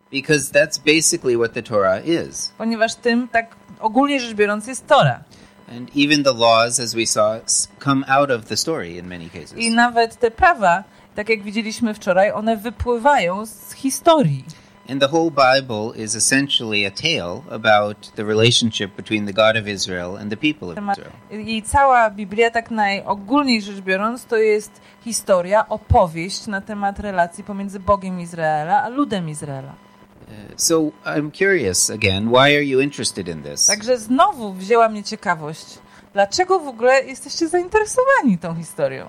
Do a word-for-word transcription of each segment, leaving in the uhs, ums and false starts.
Because that's basically what the Torah is. Ponieważ tym, tak ogólnie rzecz biorąc, jest Tora. And even the laws, as we saw, come out of the story in many cases. I nawet te prawa, tak jak widzieliśmy wczoraj, one wypływają z historii. And the whole Bible is essentially a tale about the relationship between the God of Israel and the people of Israel. I cała Biblia, tak najogólniej rzecz biorąc, to jest historia, opowieść na temat relacji pomiędzy Bogiem Izraela a ludem Izraela. So I'm curious again, why are you interested in this? Także znowu wzięła mnie ciekawość. Dlaczego w ogóle jesteście zainteresowani tą historią?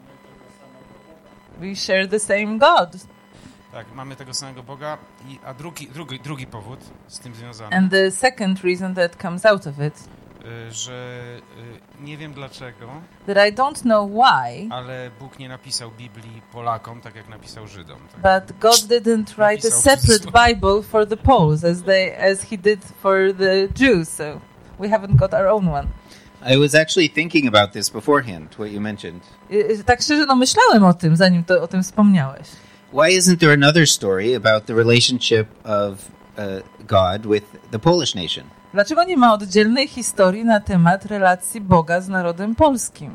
We share the same God. Tak, mamy tego samego Boga, i, a drugi, drugi, drugi powód z tym związany. And the second reason that comes out of it, y, że y, nie wiem dlaczego, that I don't know why, ale Bóg nie napisał Biblii Polakom, tak jak napisał Żydom. Tak? But God didn't write a separate Bible for the Poles as they as he did for the Jews, so we haven't got our own one. I was actually thinking about this beforehand, what you mentioned. I, tak szczerze, no myślałem o tym, zanim to, o tym wspomniałeś. Why isn't there another story about the relationship of uh, God with the Polish nation? Dlaczego nie ma oddzielnej historii na temat relacji Boga z narodem polskim?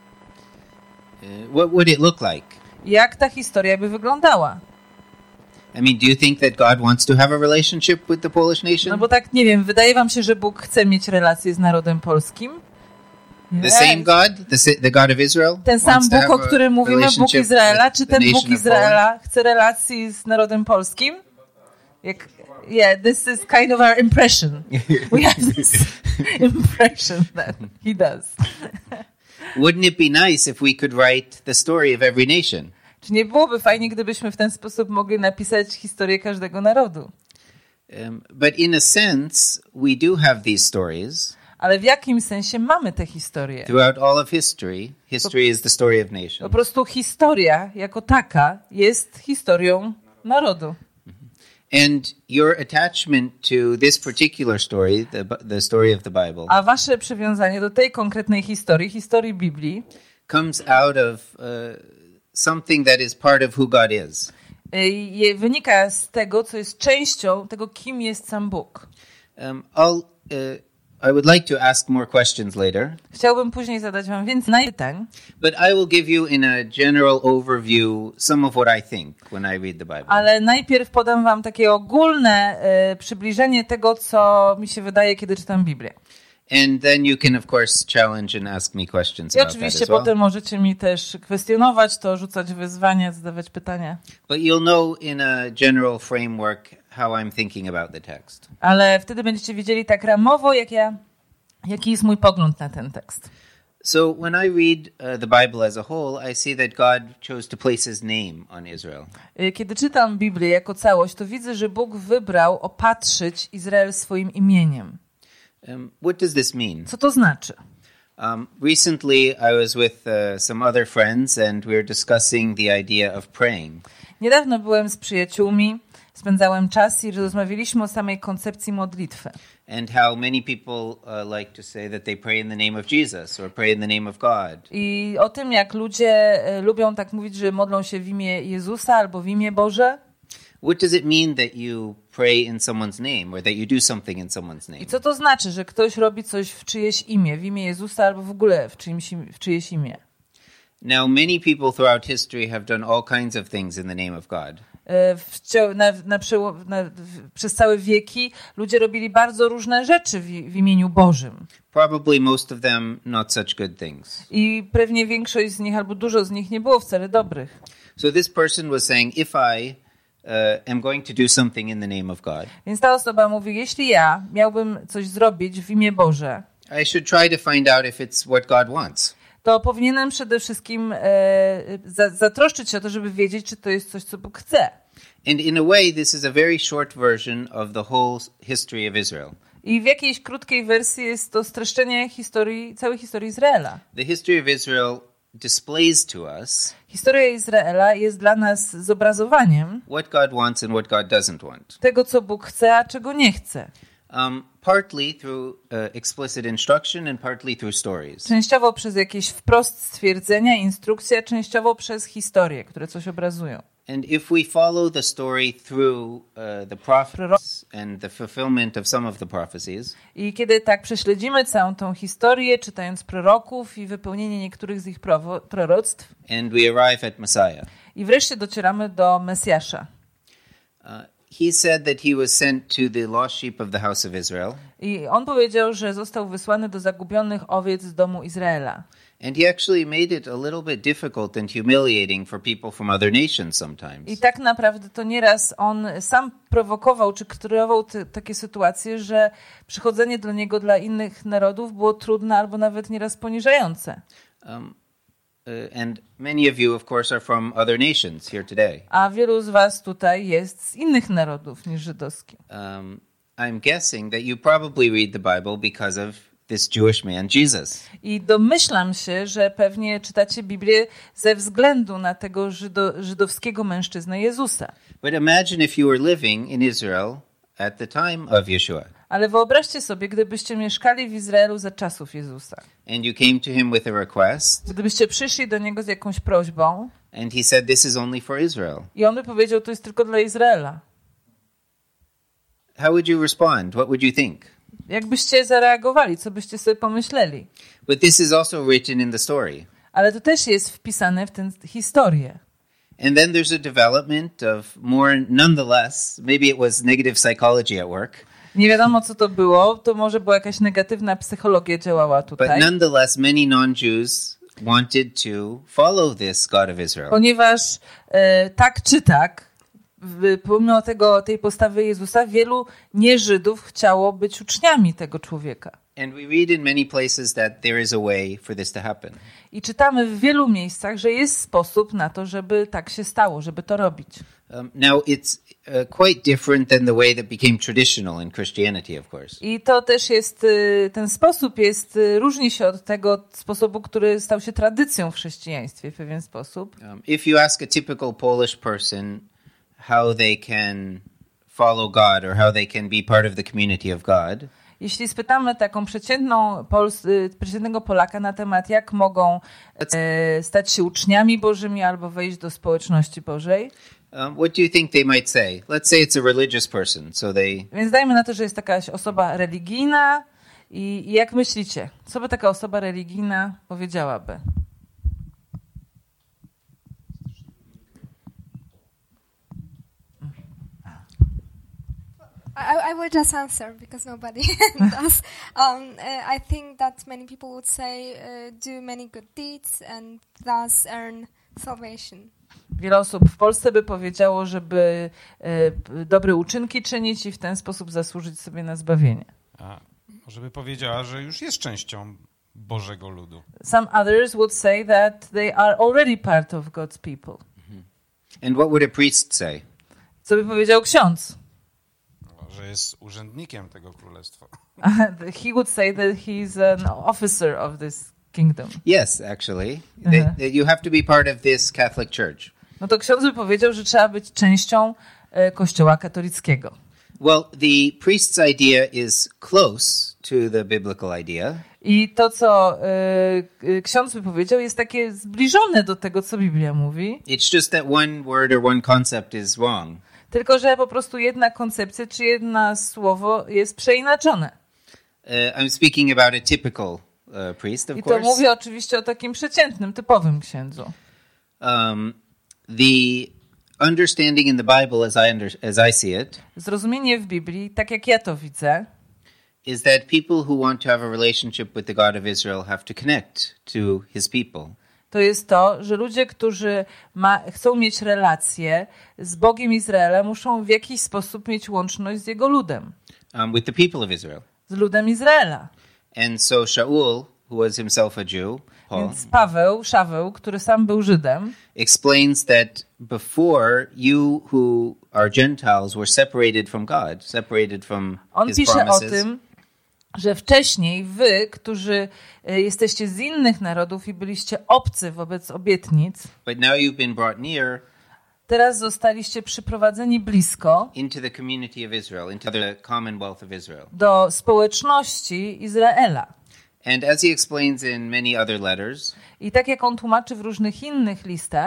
Uh, what would it look like? Jak ta historia by wyglądała? I mean, do you think that God wants to have a relationship with the Polish nation? No bo tak, nie wiem, wydaje wam się, że Bóg chce mieć relację z narodem polskim? The same God, the, the God of Israel? Ten sam Bóg, o którym mówimy, Bóg Izraela, czy ten Bóg Izraela chce relacji z narodem polskim? Jak, yeah, this is kind of our impression. We have this impression that he does. Wouldn't it be nice if we could write the story of every nation? Czy nie byłoby fajnie, gdybyśmy w ten sposób mogli napisać historię każdego narodu? Um, but in a sense, we do have these stories. Ale w jakim sensie mamy te historie? Throughout all of history, history is the story of nations. Po prostu historia jako taka jest historią narodu. And your attachment to this particular story, the, the story of the Bible, a wasze przywiązanie do tej konkretnej historii, historii Biblii, comes out of uh, something that is part of who God is. Y, wynika z tego, co jest częścią tego, kim jest sam Bóg. Um, I'll, uh, I would like to ask more questions later. Chciałbym później zadać wam więcej pytań. But I will give you in a general overview some of what I think when I read the Bible. Ale najpierw podam wam takie ogólne y, przybliżenie tego, co mi się wydaje, kiedy czytam Biblię. And then you can of course challenge and ask me questions I about that oczywiście as well. potem możecie mi też kwestionować to, rzucać wyzwania, zadawać pytania. But you'll know in a general framework how I'm thinking about the text. Ale wtedy będziecie wiedzieli tak ramowo, jak ja, jaki jest mój pogląd na ten tekst. So when I read uh, the Bible as a whole, I see that God chose to place his name on Israel. Kiedy czytam Biblię jako całość, to widzę, że Bóg wybrał opatrzyć Izrael swoim imieniem. Um, what does this mean? Co to znaczy? Um, recently I was with uh, some other friends and we were discussing the idea of praying. Niedawno byłem z przyjaciółmi, spędzałem czas i rozmawialiśmy o samej koncepcji modlitwy. And how many people uh, like to say that they pray in the name of Jesus or pray in the name of God. I o tym, jak ludzie e, lubią tak mówić, że modlą się w imię Jezusa albo w imię Boże. What does it mean that you pray in someone's name or that you do something in someone's name? I co to znaczy, że ktoś robi coś w czyjeś imię, w imię Jezusa albo w ogóle w, czyimś, w czyjeś imię? Now, many people throughout history have done all kinds of things in the name of God. W, na, na, na, w, przez całe wieki ludzie robili bardzo różne rzeczy w, w imieniu Bożym. Probably most of them not such good things. I pewnie większość z nich albo dużo z nich nie było wcale dobrych. So this person was saying, if I uh, am going to do something in the name of God, więc ta osoba mówi, jeśli ja miałbym coś zrobić w imię Boże, I should try to find out if it's what God wants. To powinienem przede wszystkim e, za, zatroszczyć się o to, żeby wiedzieć, czy to jest coś, co Bóg chce. And in a way, this is a very short version of the whole history of Israel. I w jakiejś krótkiej wersji jest to streszczenie historii, całej historii Izraela. The history of Israel displays to us Historia Izraela jest dla nas zobrazowaniem what God wants and what God doesn't want. tego, co Bóg chce, a czego nie chce. Um, partly through uh, explicit instruction and partly through stories. Częściowo przez jakieś wprost stwierdzenia, instrukcje, częściowo przez historie, które coś obrazują. And if we follow the story through uh, the prophets and the fulfillment of some of the prophecies, i kiedy tak prześledzimy całą tą historię, czytając proroków i wypełnienie niektórych z ich prowo- proroctw, and we arrive at Messiah, i wreszcie docieramy do Mesjasza. uh, he said that he was sent to the lost sheep of the house of Israel. I on powiedział, że został wysłany do zagubionych owiec z domu Izraela. And he actually made it a little bit difficult and humiliating for people from other nations sometimes. I tak naprawdę to nieraz on sam prowokował czy kreował te, takie sytuacje, że przychodzenie do niego dla innych narodów było trudne albo nawet nieraz poniżające. Um, uh, and many of you, of course, are from other nations here today. A wielu z was tutaj jest z innych narodów niż żydowski. Um, I'm guessing that you probably read the Bible because of this Jewish man, Jesus. I domyślam się, że pewnie czytacie Biblię ze względu na tego żydo, żydowskiego mężczyznę Jezusa. But imagine if you were living in Israel at the time of Yeshua. Ale wyobraźcie sobie, gdybyście mieszkali w Izraelu za czasów Jezusa. And you came to him with a request. Gdybyście przyszli do niego z jakąś prośbą. And he said, this is only for Israel. I on by powiedział, to jest tylko dla Izraela. How would you respond? What would you think? Jak byście zareagowali? Co byście sobie pomyśleli? But this is also written in the story. Ale to też jest wpisane w tę historię. And then there's a development of more, nonetheless, maybe it was negative psychology at work. Nie wiadomo, co to było. To może była jakaś negatywna psychologia działała But tutaj. nonetheless, many non-Jews wanted to follow this God of Israel. Ponieważ e, tak czy tak, w, pomimo tego, tej postawy Jezusa, wielu nieżydów chciało być uczniami tego człowieka. And we read in many places that there is a way for this to happen. I czytamy w wielu miejscach, że jest sposób na to, żeby tak się stało, żeby to robić. Um, now, it's uh, quite different than the way that became traditional in Christianity, of course. I to też jest, ten sposób jest, różni się od tego sposobu, który stał się tradycją w chrześcijaństwie w pewien sposób. Um, if you ask a typical Polish person how they can follow God or how they can be part of the community of God, jeśli spytamy taką przeciętną Pols- przeciętnego Polaka na temat, jak mogą e, stać się uczniami Bożymi albo wejść do społeczności Bożej, um, what do you think they might say? Let's say it's a religious person, so they... więc dajmy na to, że jest jakaś osoba religijna i, i jak myślicie, co by taka osoba religijna powiedziałaby? I, I will just answer because nobody does. Um, uh, I think that many people would say uh, do many good deeds and thus earn salvation. Wiele osób w Polsce by powiedziało, żeby e, dobre uczynki czynić i w ten sposób zasłużyć sobie na zbawienie. A może by powiedziała, że już jest częścią Bożego ludu. Some others would say that they are already part of God's people. And what would a priest say? Co by powiedział ksiądz? Że jest urzędnikiem tego królestwa. He would say that he's an officer of this kingdom. Yes, actually. They, Uh-huh. that you have to be part of this Catholic Church. No to ksiądz by powiedział, że trzeba być częścią e, Kościoła katolickiego. Well, the priest's idea is close to the biblical idea. I to, co e, e, ksiądz by powiedział, jest takie zbliżone do tego, co Biblia mówi. It's just that one word or one concept is wrong. Tylko że po prostu jedna koncepcja czy jedno słowo jest przeinaczone. Uh, I'm speaking about a typical uh, priest, of I to course. mówię oczywiście o takim przeciętnym, typowym księdzu. Um, the understanding in the Bible, as I under, as I see it, Zrozumienie w Biblii, tak jak ja to widzę, is that people who want to have a relationship with the God of Israel have to connect to His people. to jest to, że ludzie, którzy ma, chcą mieć relacje z Bogiem Izraela, muszą w jakiś sposób mieć łączność z Jego ludem, Um, with the people of Israel. z ludem Izraela. And so Shaul, who was himself a Jew, Paul, Więc Paweł, Szaweł, który sam był Żydem, explains that before you who are Gentiles were separated from God, separated from on His pisze o promises, tym, że wcześniej wy, którzy e, jesteście z innych narodów i byliście obcy wobec obietnic, but now you've been brought near teraz zostaliście przyprowadzeni blisko into the community of Israel, into the commonwealth of Israel. do społeczności Izraela. And as he explains in many other letters, I tak jak on tłumaczy w różnych innych listach,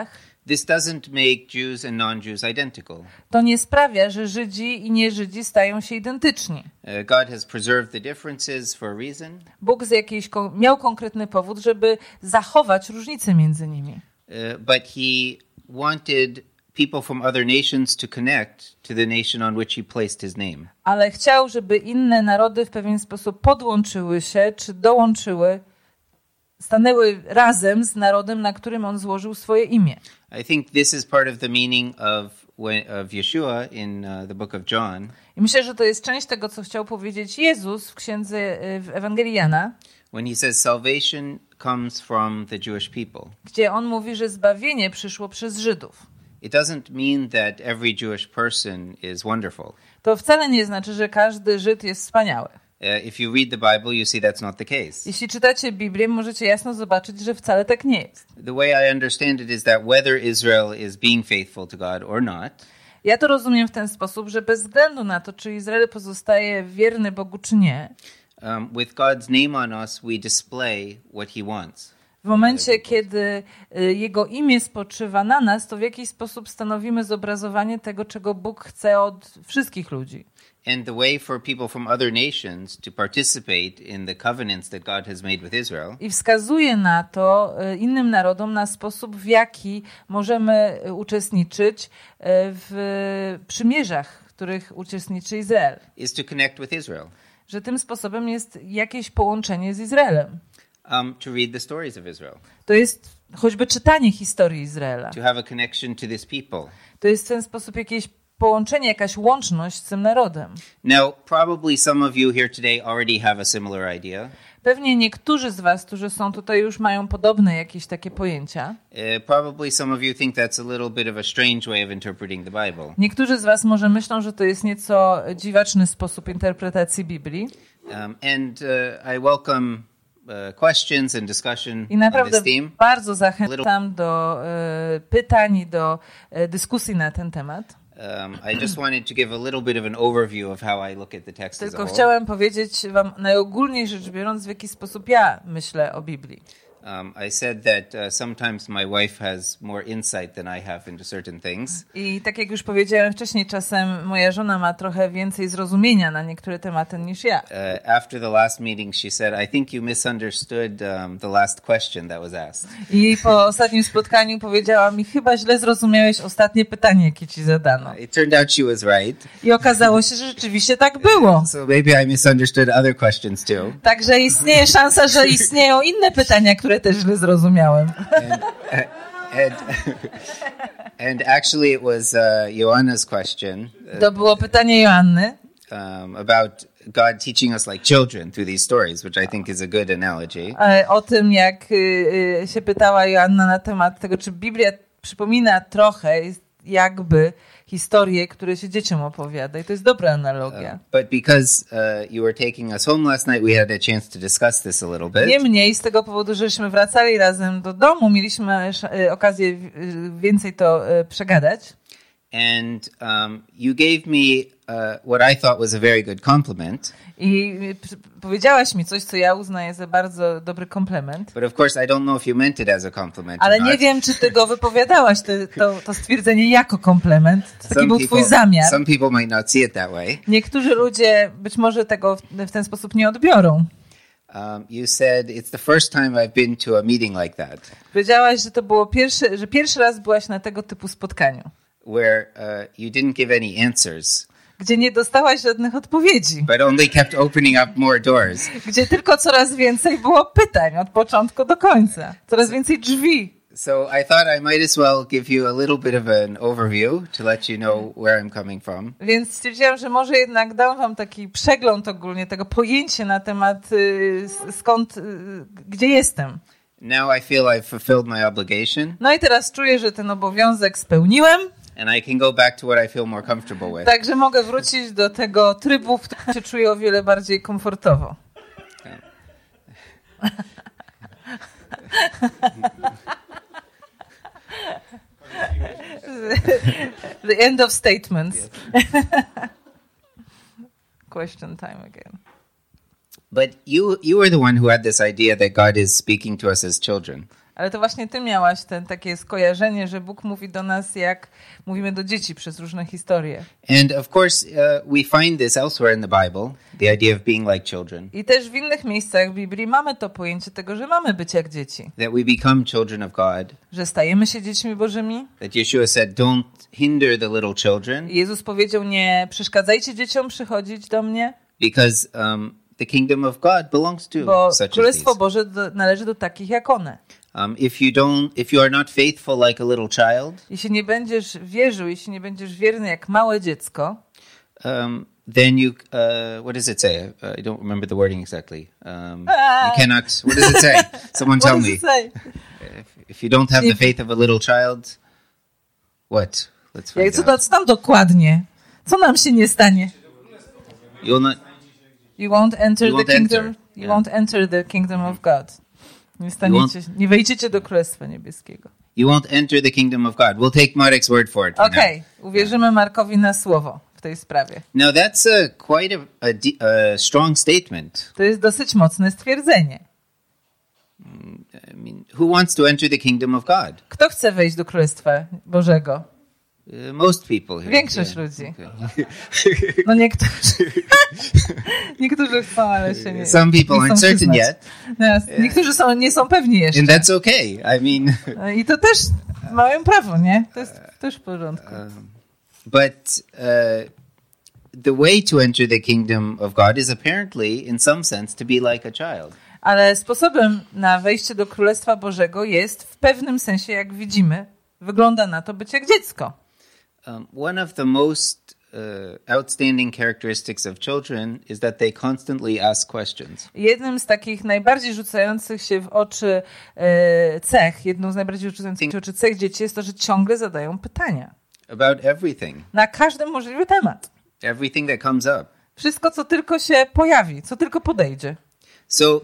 This doesn't make Jews and non-Jews identical. To nie sprawia, że Żydzi i nie-Żydzi stają się identyczni. Uh, God has preserved the differences for a reason. Bóg z jakiejś miał konkretny powód, żeby zachować różnice między nimi. Uh, but he wanted people from other nations to connect to the nation on which he placed his name. Ale chciał, żeby inne narody w pewien sposób podłączyły się, czy dołączyły, stanęły razem z narodem, na którym on złożył swoje imię. I think this is part of the meaning of of Yeshua in uh, the book of John. I myślę, że to jest część tego, co chciał powiedzieć Jezus w księdze w Ewangelii Jana. When he says salvation comes from the Jewish people. Gdzie on mówi, że zbawienie przyszło przez Żydów. It doesn't mean that every Jewish person is wonderful. To wcale nie znaczy, że każdy Żyd jest wspaniały. Uh, if you read the Bible, you see that's not the case. Jeśli czytacie Biblię, możecie jasno zobaczyć, że wcale tak nie jest. The way I understand it is that whether Israel is being faithful to God or not, ja to rozumiem w ten sposób, że bez względu na to, czy Izrael pozostaje wierny Bogu, czy nie, um, with God's name on us, we display what he wants. W momencie, kiedy Jego imię spoczywa na nas, to w jakiś sposób stanowimy zobrazowanie tego, czego Bóg chce od wszystkich ludzi. And the way for people from other nations to participate in the covenants that God has made with Israel. I wskazuje na to innym narodom na sposób, w jaki możemy uczestniczyć w przymierzach, w których uczestniczy Izrael. Is to connect with Israel. Że tym sposobem jest jakieś połączenie z Izraelem. Um, to read the stories of Israel. To jest choćby czytanie historii Izraela. To have a connection to this people. To jest w ten sposób jakieś połączenie, jakaś łączność z tym narodem. Now, probably some of you here today already have a similar idea. Pewnie niektórzy z was, którzy są tutaj, już mają podobne jakieś takie pojęcia. Uh, probably some of you think that's a little bit of a strange way of interpreting the Bible. Niektórzy z was może myślą, że to jest nieco dziwaczny sposób interpretacji Biblii. Um, and uh, I welcome Uh, questions and discussion I naprawdę on this theme. bardzo zachęcam do e, pytań i do e, dyskusji na ten temat. Um, I just wanted to give a little bit of an overview of how I look at the text as a Tylko whole. chciałem powiedzieć wam najogólniej rzecz biorąc, w jaki sposób ja myślę o Biblii. Um, I said that uh, sometimes my wife has more insight than I have into certain things. I tak jak już powiedziałem wcześniej, czasem moja żona ma trochę więcej zrozumienia na niektóre tematy niż ja. Uh, after the last meeting, she said, "I think you misunderstood um, the last question that was asked." I po ostatnim spotkaniu powiedziała mi, chyba źle zrozumiałeś ostatnie pytanie, jakie ci zadano. It turned out she was right. I okazało się, że rzeczywiście tak było. So maybe I misunderstood other questions too. Także istnieje szansa, że istnieją inne pytania, które też źle zrozumiałem. And, and, and actually it was uh, Joanna's question. Uh, to było pytanie Joanny. Um, about God teaching us like children through these stories, which I think is a good analogy. O tym, jak y, się pytała Joanna na temat tego, czy Biblia przypomina trochę jakby historie, które się dzieciom opowiada. I to jest dobra analogia. Uh, but because uh, you were taking us home last night, we had a chance to discuss this a little bit. Niemniej, z tego powodu, żeśmy wracali razem do domu, mieliśmy okazję więcej to przegadać. And um, you gave me uh, what I thought was a very good compliment. I powiedziałaś mi coś, co ja uznaję za bardzo dobry komplement. But of course, I don't know if you meant it as a compliment. Ale nie wiem, czy ty go wypowiadałaś, to, to, to stwierdzenie jako komplement. Taki some był people, twój zamiar. Some people might not see it that way. Niektórzy ludzie być może tego w, w ten sposób nie odbiorą. Um, you said it's the first time I've been to a meeting like that. Powiedziałaś, że to było pierwszy, że pierwszy raz byłaś na tego typu spotkaniu. Where uh, you didn't give any answers. Gdzie nie dostałaś żadnych odpowiedzi. But only kept opening up more doors. Gdzie tylko coraz więcej było pytań od początku do końca. Coraz więcej drzwi. So I thought I might as well give you a little bit of an overview to let you know where I'm coming from. Więc stwierdziłam, że może jednak dam wam taki przegląd ogólnie tego pojęcia na temat y, skąd, y, gdzie jestem. Now I feel I've fulfilled my obligation. No i teraz czuję, że ten obowiązek spełniłem. And I can go back to what I feel more comfortable with. Także mogę wrócić do tego trybu, w którym się czuję o wiele bardziej komfortowo. The end of statements. Question time again. But you you were the one who had this idea that God is speaking to us as children. Ale to właśnie ty miałaś ten takie skojarzenie, że Bóg mówi do nas, jak mówimy do dzieci przez różne historie. And of course, uh, we find this elsewhere in the Bible, the idea of being like children. I też w innych miejscach w Biblii mamy to pojęcie tego, że mamy być jak dzieci. That we become children of God. Że stajemy się dziećmi Bożymi. That Yeshua said, don't hinder the little children. I Jezus powiedział, nie przeszkadzajcie dzieciom przychodzić do mnie. Because um, the kingdom of God belongs to Bo such as Królestwo these. Boże do, należy do takich jak one. Um, if you don't, if you are not faithful like a little child, Jeśli nie będziesz wierzył, jeśli nie będziesz wierny jak małe dziecko, um, then you, uh, what does it say? Uh, I don't remember the wording exactly. Um, you cannot, what does it say? Someone tell me. If, if you don't have the faith of a little child, what? Let's find Jak co, out. co tam dokładnie? Co nam się nie stanie? You'll not, You won't enter You the won't kingdom. enter. You Yeah. won't enter the kingdom of God. Nie staniecie, nie wejdziecie do Królestwa Niebieskiego. you won't enter the kingdom of God. We'll take Marek's word for it. for Okej, okay. Uwierzymy Markowi na słowo w tej sprawie. Now, now that's a, quite a, a, de- a strong statement. To jest dosyć mocne stwierdzenie. I mean, who wants to enter the kingdom of God? Kto chce wejść do Królestwa Bożego? Uh, most people here. Większość Yeah. ludzi. Okay. No niektórzy. Niektórzy chcą, ale się nie. Some people nie chcą aren't certain przyznać. yet, No, niektórzy są, nie są pewni jeszcze. and that's okay. I mean, I to też mają prawo, nie? To jest też w porządku. um, but uh, the way to enter the kingdom of God is apparently, in some sense, to be like a child. Ale sposobem na wejście do Królestwa Bożego jest w pewnym sensie, jak widzimy, wygląda na to być jak dziecko. Um, one of the most uh, outstanding characteristics of children is that they constantly ask questions. Jednym z takich najbardziej rzucających się w oczy e, cech, jedną z najbardziej rzucających się w oczy cech dzieci jest to, że ciągle zadają pytania. About everything. Na każdy możliwy temat. Everything that comes up. Wszystko, co tylko się pojawi, co tylko podejdzie. So,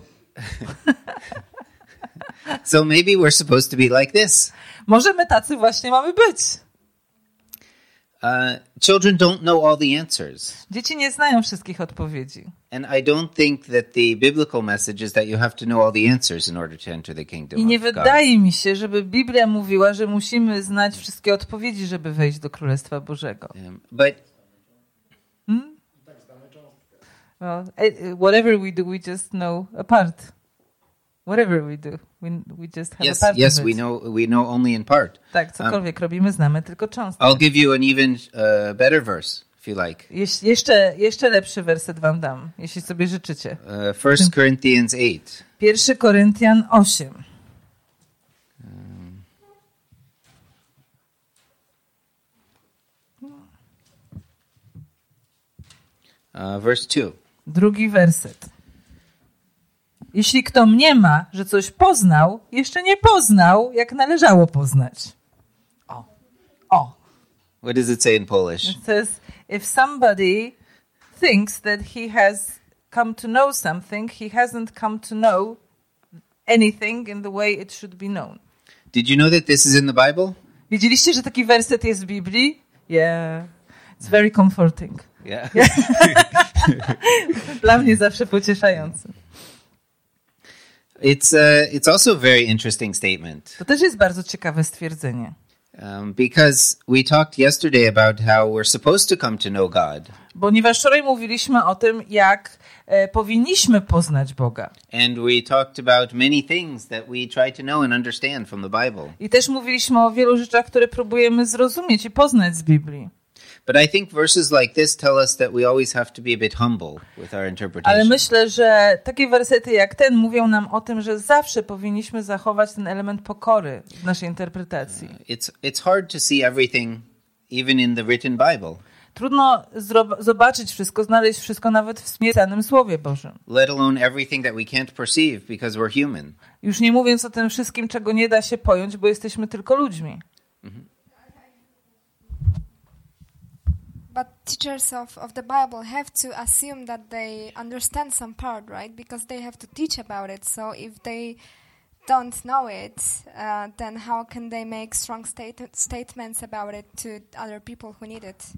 so maybe we're supposed to be like this. Może my tacy właśnie mamy być. Uh, children don't know all the answers. Dzieci nie znają wszystkich odpowiedzi. And I don't think that the biblical message is that you have to know all the answers in order to enter the kingdom I nie of God. wydaje mi się, żeby Biblia mówiła, że musimy znać wszystkie odpowiedzi, żeby wejść do Królestwa Bożego. Um, but Hmm? Well, eh, whatever we do, we just know a part. Whatever we do, we, we just have yes, a part yes, of we it. know we know only in part. Tak, cokolwiek robimy, znamy tylko cząstkę. I'll give you an even uh, better verse if you like. Jeś, jeszcze, jeszcze lepszy werset wam dam, jeśli sobie życzycie. Uh, First Corinthians eight. Pierwszy Koryntian osiem. Uh, verse two. Drugi werset. Jeśli kto mniema, że coś poznał, jeszcze nie poznał, jak należało poznać. O. O. What does it say in Polish? It says, if somebody thinks that he has come to know something, he hasn't come to know anything in the way it should be known. Did you know that this is in the Bible? Wiedzieliście, że taki werset jest w Biblii? Yeah. It's very comforting. Yeah. Dla mnie zawsze pocieszający. It's uh, it's also a very interesting statement. To też jest bardzo ciekawe stwierdzenie. Um, because we talked yesterday about how we're supposed to come to know God. Ponieważ wczoraj mówiliśmy o tym, jak e, powinniśmy poznać Boga. And we talked about many things that we try to know and understand from the Bible. I też mówiliśmy o wielu rzeczach, które próbujemy zrozumieć i poznać z Biblii. But I think verses like this tell us that we always have to be a bit humble with our interpretation. Ale myślę, że takie wersety jak ten mówią nam o tym, że zawsze powinniśmy zachować ten element pokory w naszej interpretacji. It's it's hard to see everything even in the written Bible. Trudno zro- zobaczyć wszystko, znaleźć wszystko nawet w spisanym Słowie Bożym. Let alone everything that we can't perceive because we're human. Już nie mówiąc o tym wszystkim, czego nie da się pojąć, bo jesteśmy tylko ludźmi. Mm-hmm. But teachers of, of the Bible have to assume that they understand some part, right? Because they have to teach about it. So if they don't know it, uh, then how can they make strong state- statements about it to other people who need it?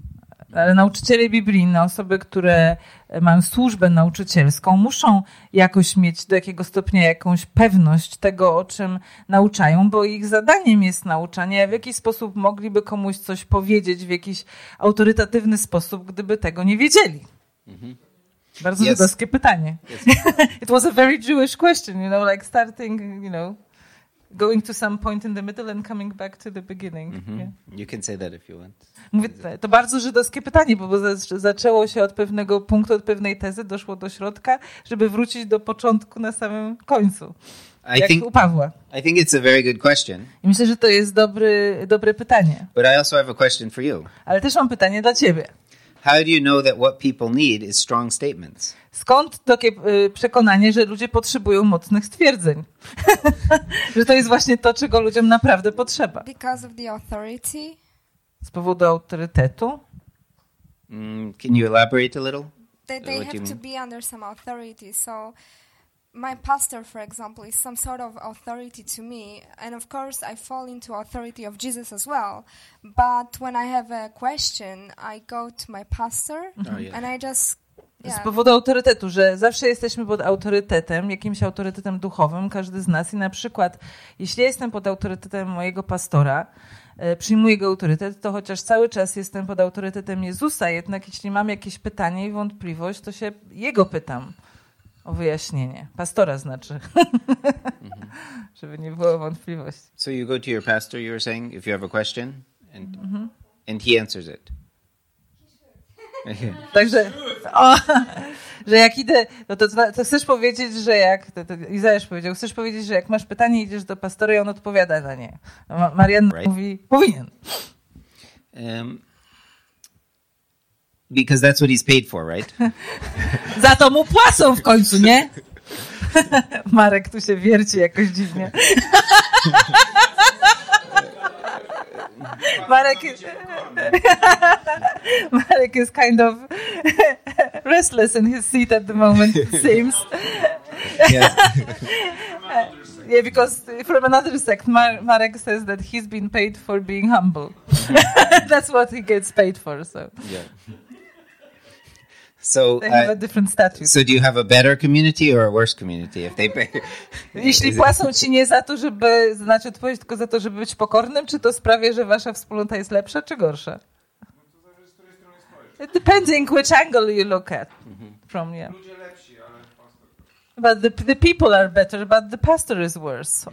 Ale nauczyciele biblijni, osoby, które mają służbę nauczycielską, muszą jakoś mieć do jakiego stopnia jakąś pewność tego, o czym nauczają, bo ich zadaniem jest nauczanie, a w jaki sposób mogliby komuś coś powiedzieć w jakiś autorytatywny sposób, gdyby tego nie wiedzieli. Mm-hmm. Bardzo yes. żydowskie pytanie. Yes. It was a very Jewish question, you know, like starting, you know, going to some point in the middle and coming back to the beginning. Mm-hmm. Yeah. You can say that if you want. Mówię, to bardzo żydowskie pytanie, bo, bo zaczęło się od pewnego punktu, od pewnej tezy, doszło do środka, żeby wrócić do początku na samym końcu. I jak think, u Pawła. I think it's a very good question. I myślę, że to jest dobry, dobre pytanie. But I also have a question for you. Ale też mam pytanie dla ciebie. How do you know that what people need is strong statements? Skąd takie y, przekonanie, że ludzie potrzebują mocnych stwierdzeń? Że to jest właśnie to, czego ludziom naprawdę potrzeba. Because of the authority. Z powodu autorytetu. Mm, can you elaborate a little? They, they have to be under some authority. So my pastor, for example, is some sort of authority to me. And of course, I fall into authority of Jesus as well. But when I have a question, I go to my pastor oh, yeah. and I just... Yeah. Z powodu autorytetu, że zawsze jesteśmy pod autorytetem, jakimś autorytetem duchowym, każdy z nas. I na przykład, jeśli ja jestem pod autorytetem mojego pastora, e, przyjmuję jego autorytet, to chociaż cały czas jestem pod autorytetem Jezusa, jednak jeśli mam jakieś pytanie i wątpliwość, to się jego pytam o wyjaśnienie. Pastora znaczy. Mm-hmm. Żeby nie było wątpliwości. So you go to your pastor, you were saying, if you have a question, and, mm-hmm. and he answers it. Także, o, że jak idę, no to, to chcesz powiedzieć, że jak, to, to Izajasz powiedział, chcesz powiedzieć, że jak masz pytanie, idziesz do pastora i on odpowiada na nie. Ma, Marianna right. mówi, powinien. Um, because that's what he's paid for, right? Za to mu płacą w końcu, nie? Marek tu się wierci jakoś dziwnie. Marek is, Marek is kind of restless in his seat at the moment, it seems. Yeah. Yeah, because from another sect, Mar- Marek says that he's been paid for being humble. That's what he gets paid for, so. Yeah. So, they have uh, a different status. So do you have a better community or a worse community? If they pay... Jeśli płacą ci nie za to, żeby znać odpowiedź, tylko za to, żeby być pokornym, czy to sprawia, że wasza wspólnota jest lepsza, czy gorsza? It depending which angle you look at. Mm-hmm. From, yeah. But the, the people are better, but the pastor is worse.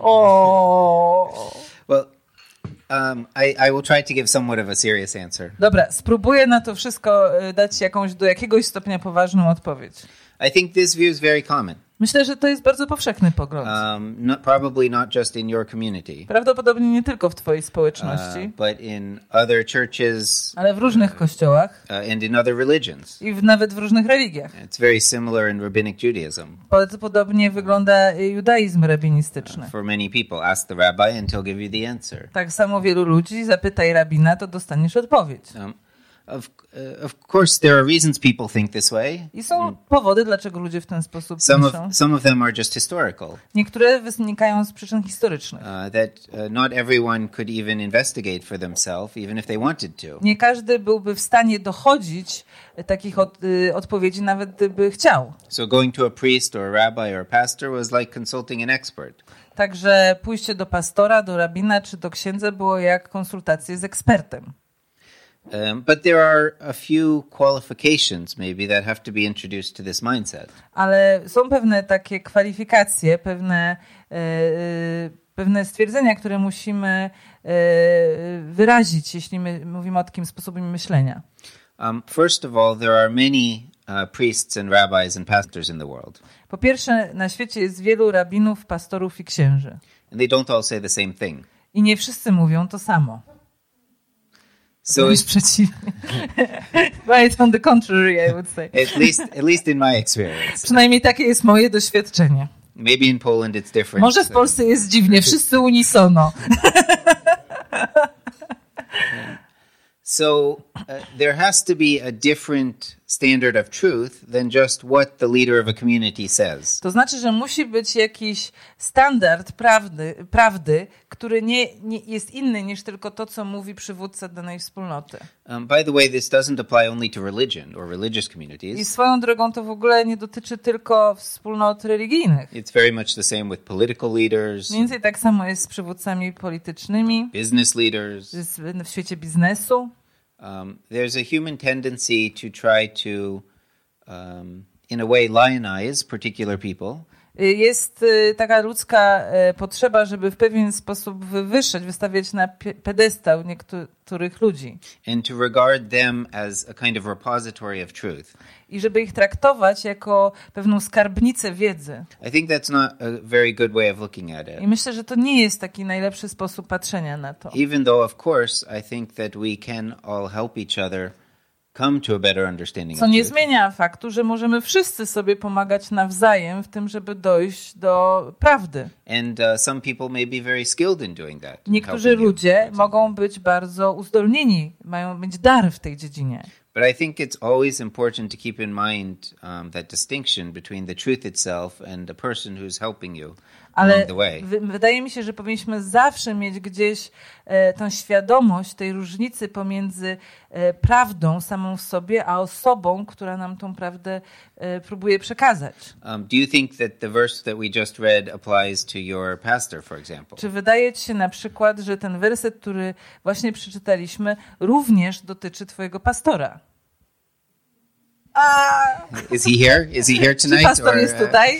Oh. Well, Um, I, I will try to give somewhat of a serious answer. Dobra, spróbuję na to wszystko dać jakąś do jakiegoś stopnia poważną odpowiedź. I think this view is very common. Myślę, że to jest bardzo powszechny pogląd. Um, not, probably not just in your community. Prawdopodobnie nie tylko w twojej społeczności. Uh, but in other churches. Ale w różnych kościołach. Uh, and in other religions. I w, nawet w różnych religiach. It's very similar in rabbinic Judaism. Bardzo podobnie wygląda judaizm rabinistyczny. Uh, for many people, ask the rabbi and he'll give you the answer. Tak samo wielu ludzi, zapytaj rabina, to dostaniesz odpowiedź. Um, Of, uh, of course, there are reasons people think this way. I są powody, dlaczego ludzie w ten sposób some myślą. Of, some of them are just historical. Niektóre wynikają z przyczyn historycznych. Uh, that uh, not everyone could even investigate for themselves, even if they wanted to. Nie każdy byłby w stanie dochodzić takich od, y, odpowiedzi, nawet gdyby chciał. So going to a priest or a rabbi or a pastor was like consulting an expert. Także pójście do pastora, do rabina czy do księdza było jak konsultacje z ekspertem. Um, but there are a few qualifications maybe that have to be introduced to this mindset. Ale są pewne takie kwalifikacje, pewne, e, e, pewne stwierdzenia, które musimy e, wyrazić, jeśli my mówimy o takim sposobie myślenia. Um, first of all, there are many uh, priests and rabbis and pastors in the world. Po pierwsze, na świecie jest wielu rabinów, pastorów i księży. And they don't all say the same thing. I nie wszyscy mówią to samo. So it's przeciwnie. Right on the contrary, I would say. At least, at least in my experience. Przynajmniej takie jest moje doświadczenie. Maybe in Poland it's different. Może w Polsce jest dziwnie, wszyscy unisono. So uh, there has to be a different standard of truth than just what the leader of a community says. To znaczy, że musi być jakiś standard prawdy, prawdy który nie, nie jest inny niż tylko to, co mówi przywódca danej wspólnoty. Um, by the way, this doesn't apply only to religion or religious communities. I swoją drogą to w ogóle nie dotyczy tylko wspólnot religijnych. It's very much the same with political leaders. Mniej więcej tak samo jest z przywódcami politycznymi, business leaders. w świecie biznesu. Um, there's a human tendency to try to, um, in a way, lionize particular people. Jest taka ludzka potrzeba, żeby w pewien sposób wywyższać, wystawiać na pedestał niektórych ludzi. And to regard them as a kind of repository of truth. I żeby ich traktować jako pewną skarbnicę wiedzy. I think that's not a very good way of looking at it. I myślę, że to nie jest taki najlepszy sposób patrzenia na to. Even though, of course, I think that we can all help each other come to a better understanding. Co nie zmienia faktu, że możemy wszyscy sobie pomagać nawzajem w tym, żeby dojść do prawdy. And uh, some people may be very skilled in doing that. Niektórzy ludzie mogą być bardzo uzdolnieni, mają mieć dar w tej dziedzinie. But I think it's always important to keep in mind um, that distinction between the truth itself and the person who's helping you. Ale w- wydaje mi się, że powinniśmy zawsze mieć gdzieś e, tą świadomość tej różnicy pomiędzy e, prawdą samą w sobie, a osobą, która nam tą prawdę e, próbuje przekazać. Um, do you think that the verse that we just read applies to your pastor, for example? Czy wydaje ci się na przykład, że ten werset, który właśnie przeczytaliśmy, również dotyczy twojego pastora? A... Is he here? Is he here tonight? Czy pastor or, jest tutaj?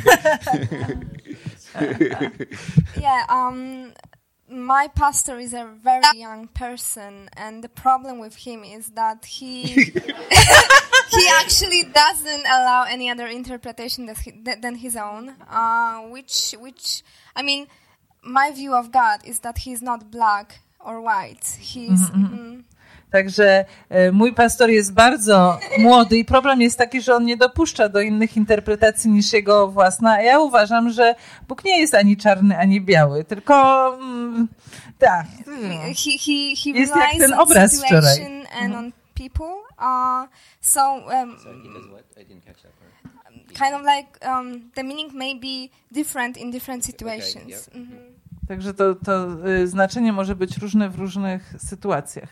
Yeah, um, my pastor is a very young person, and the problem with him is that he he actually doesn't allow any other interpretation that he, th- than his own. Uh, which, which, I mean, my view of God is that he's not black or white. He's. Mm-hmm. Mm, Także e, mój pastor jest bardzo młody i problem jest taki, że on nie dopuszcza do innych interpretacji niż jego własna. A ja uważam, że Bóg nie jest ani czarny, ani biały, tylko mm, tak. he, he, he jest jak ten on obraz wczoraj. And on people. Uh, so, um, So he does what? I didn't catch that part. kind of like um, the meaning may be different in different situations. Okay, yep. Mm-hmm. Także to, to y, znaczenie może być różne w różnych sytuacjach.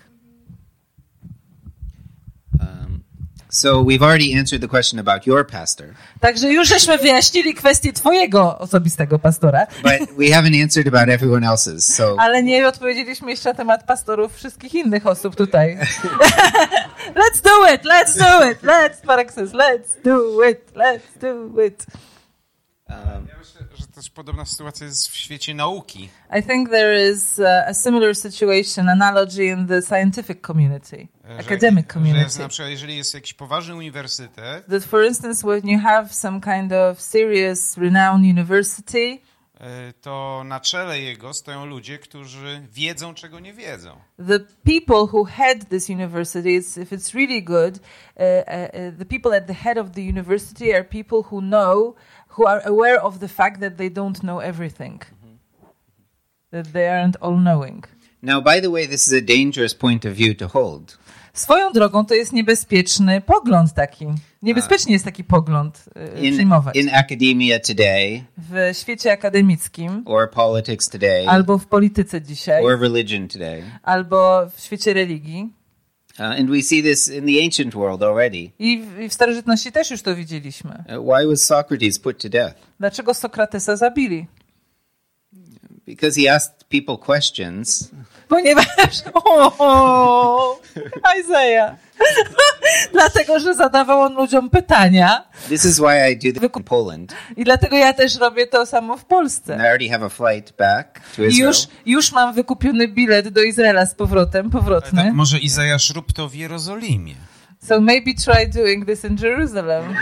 Um, so we've already answered the question about your pastor. Także już żeśmy wyjaśnili kwestię twojego osobistego pastora. But we haven't answered about everyone else's. So Ale nie odpowiedzieliśmy jeszcze na temat pastorów wszystkich innych osób tutaj. Let's do it, let's do it, let's, Marek says, let's do it, let's do it. um, Ja myślę, że też podobna sytuacja jest w świecie nauki. I think there is uh, a similar situation, analogy in the scientific community, Że- academic Że community. jest, na przykład, jeżeli jest jakiś poważny uniwersytet, That for instance, when you have some kind of serious, renowned university, e, to na czele jego stoją ludzie, którzy wiedzą, czego nie wiedzą. the people who head this university, it's, if it's really good, uh, uh, uh, the people at the head of the university are people who know, who are aware of the fact that they don't know everything, that they aren't all-knowing. now, by the way, this is a dangerous point of view to hold. Swoją drogą to jest niebezpieczny pogląd taki. Niebezpiecznie jest taki pogląd uh, In, przyjmować. in academia today, W świecie akademickim, or politics today, albo w polityce dzisiaj, or religion today. albo w świecie religii. Uh, and we see this in the ancient world already. I w, I w starożytności też już to widzieliśmy. Uh, why was Socrates put to death? Dlaczego Sokratesa zabili? Because he asked people questions. Ponieważ... O, Isaiah. Dlatego, że zadawał on ludziom pytania. This is why I do this in Poland. I dlatego ja też robię to samo w And Polsce. I already have a flight back to I Israel. już, już mam wykupiony bilet do Izraela z powrotem, powrotny. Tak, może Izajasz rób to w Jerozolimie. So maybe try doing this in Jerusalem.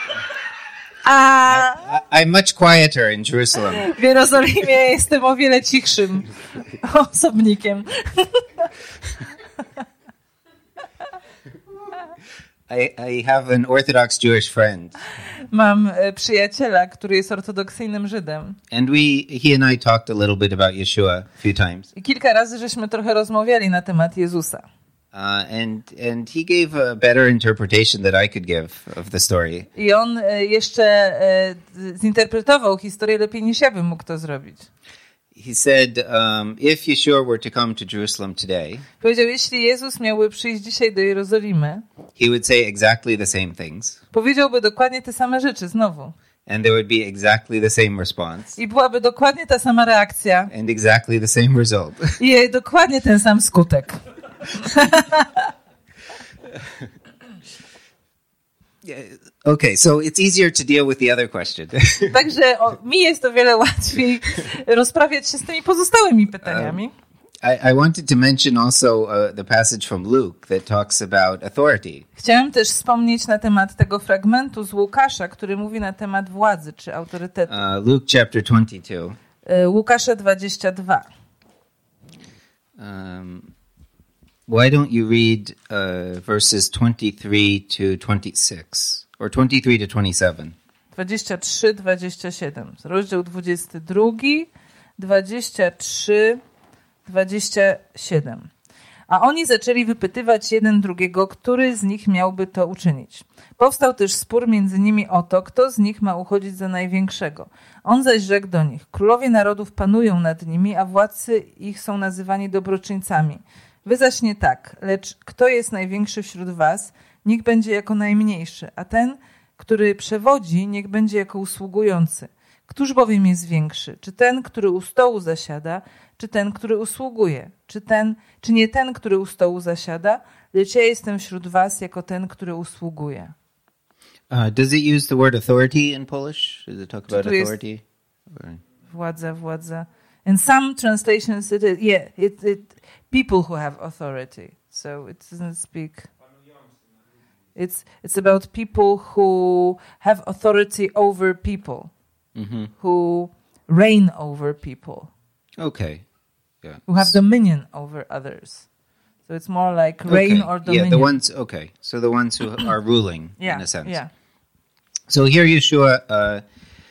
A I, I'm much quieter in Jerusalem. w Jerozolimie jestem o wiele cichszym osobnikiem. I, I have an Orthodox Jewish friend, Mam e, przyjaciela, który jest ortodoksyjnym Żydem. and we he and I talked a little bit about Yeshua a few times. I kilka razy żeśmy trochę rozmawiali na temat Jezusa. Uh, and and he gave a better interpretation that I could give of the story. I on e, jeszcze e, zinterpretował historię lepiej niż ja bym mógł to zrobić. He said, um, if Yeshua were to come to Jerusalem today, powiedział, jeśli Jezus miałby przyjść dzisiaj do Jerozolimy, he would say exactly the same things. powiedziałby dokładnie te same rzeczy znowu. And there would be exactly the same response. I byłaby dokładnie ta sama reakcja. And exactly the same result. I dokładnie ten sam skutek. Okay, so it's easier to deal with the other question. Także o, mi jest o wiele łatwiej rozprawiać się z tymi pozostałymi pytaniami. Um, I, I wanted to mention also uh, the passage from Luke that talks about authority. Chciałem też wspomnieć na temat tego fragmentu z Łukasza, który mówi na temat władzy czy autorytetu. Uh, Luke chapter twenty-two. Łukasza dwadzieścia dwa. Um, why don't you read uh, verses twenty-three to twenty-six or twenty-three to twenty-seven? dwadzieścia trzy, dwadzieścia siedem. Rozdział dwudziesty drugi, dwadzieścia trzy, dwadzieścia siedem. A oni zaczęli wypytywać jeden drugiego, który z nich miałby to uczynić. Powstał też spór między nimi o to, kto z nich ma uchodzić za największego. On zaś rzekł do nich: królowie narodów panują nad nimi, a władcy ich są nazywani dobroczyńcami. Wy zaś nie tak, lecz kto jest największy wśród was, niech będzie jako najmniejszy, a ten, który przewodzi, niech będzie jako usługujący. Któż bowiem jest większy? Czy ten, który u stołu zasiada, czy ten, który usługuje? Czy ten, czy nie ten, który u stołu zasiada, lecz ja jestem wśród was jako ten, który usługuje. Uh, does it use the word authority in Polish? Does it talk about authority? Władza, władza. In some translations, it is, yeah, it, it, people who have authority. So it doesn't speak. It's it's about people who have authority over people, mm-hmm. who reign over people. Okay. Yeah. Who have dominion over others. So it's more like reign okay. or dominion. Yeah, the ones, okay. So the ones who are ruling, yeah, in a sense. Yeah. So here Yeshua uh,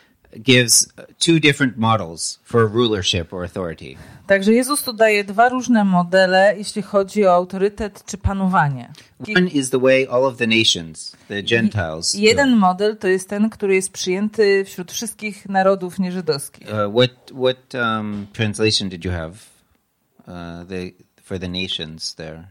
gives two different models for rulership or authority. Także Jezus tu daje dwa różne modele, jeśli chodzi o autorytet czy panowanie. One is the way all of the nations, the Gentiles. Jeden model to jest ten, który jest przyjęty wśród wszystkich narodów nieżydowskich. Uh, what what um, translation did you have uh, the, for the nations there?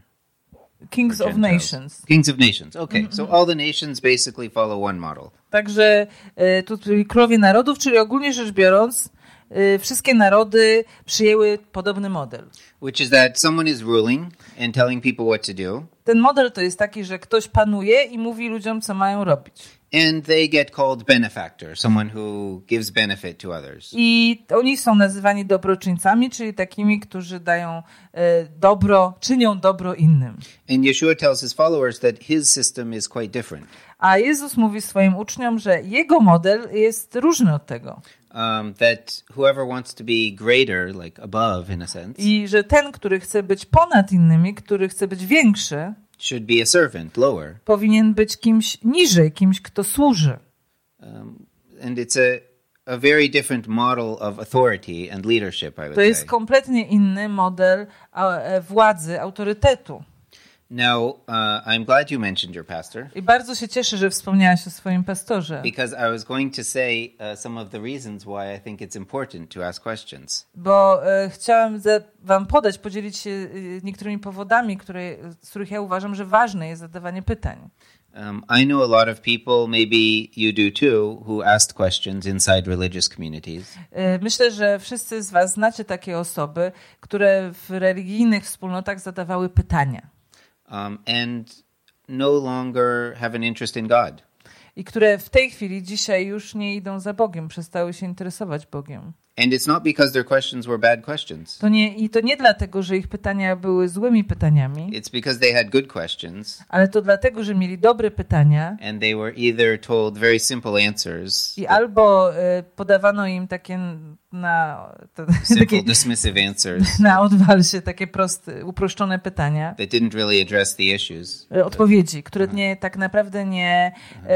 Kings of Nations. Kings of Nations. Okay, mm-hmm. So all the nations basically follow one model. Także y, tu królowie narodów, czyli ogólnie rzecz biorąc, y, wszystkie narody przyjęły podobny model. Which is that someone is ruling and telling people what to do. Ten model to jest taki, że ktoś panuje i mówi ludziom, co mają robić. And they get called benefactor, someone who gives benefit to others. I oni są nazywani dobroczyńcami, czyli takimi, którzy dają e, dobro, czynią dobro innym. And Yeshua tells his followers that his system is quite different. A Jezus mówi swoim uczniom, że jego model jest różny od tego. Um, that whoever wants to be greater, like above in a sense. I że ten, który chce być ponad innymi, który chce być większy, should be a servant, lower. Powinien być kimś niżej, kimś, kto służy. Um, and it's a, a very different model of authority and leadership, I would To jest say. kompletnie inny model władzy, autorytetu. Now, uh, I'm glad you mentioned your pastor. I bardzo się cieszę, że wspomniałaś o swoim pastorze. Because I was going to say uh, some of the reasons why I think it's important to ask questions. Bo e, chciałam za, wam podać, podzielić się e, niektórymi powodami, które, z których ja uważam, że ważne jest zadawanie pytań. Um, I know a lot of people, maybe you do too, who asked questions inside religious communities. E, myślę, że wszyscy z was znacie takie osoby, które w religijnych wspólnotach zadawały pytania. Um, and no longer have an interest in God. I które w tej chwili dzisiaj już nie idą za Bogiem, przestały się interesować Bogiem. And it's not because their questions were bad questions. To nie, I to nie dlatego, że ich pytania były złymi pytaniami. It's because they had good questions. Ale to dlatego, że mieli dobre pytania. And they were either told very simple answers. I albo e, podawano im takie na to, simple, takie, dismissive answers. Na odwalsie takie proste, uproszczone pytania. That didn't really address the issues. Odpowiedzi, które nie, tak naprawdę nie, e,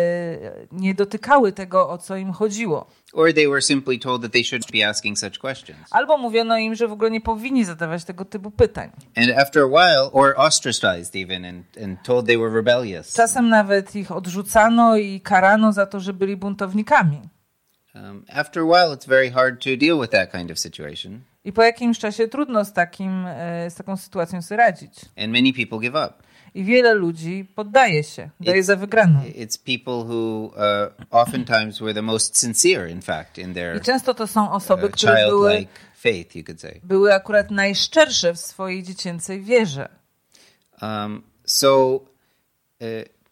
nie dotykały tego, o co im chodziło. Or they were simply told that they should be asking such questions. Albo mówiono im, że w ogóle nie powinni zadawać tego typu pytań. And after a while, or ostracized even, and, and told they were rebellious. Czasem nawet ich odrzucano i karano za to, że byli buntownikami. Um, after a while, it's very hard to deal with that kind of situation. I po jakimś czasie trudno z, takim, z taką sytuacją sobie radzić. And many people give up. I wiele ludzi poddaje się, daje It's- za wygraną. It's people who uh, oftentimes were the most sincere, in fact, in their I często to są osoby, uh, które były, childlike faith, you could say. były akurat najszczersze w swojej dziecięcej wierze. Um, so, uh,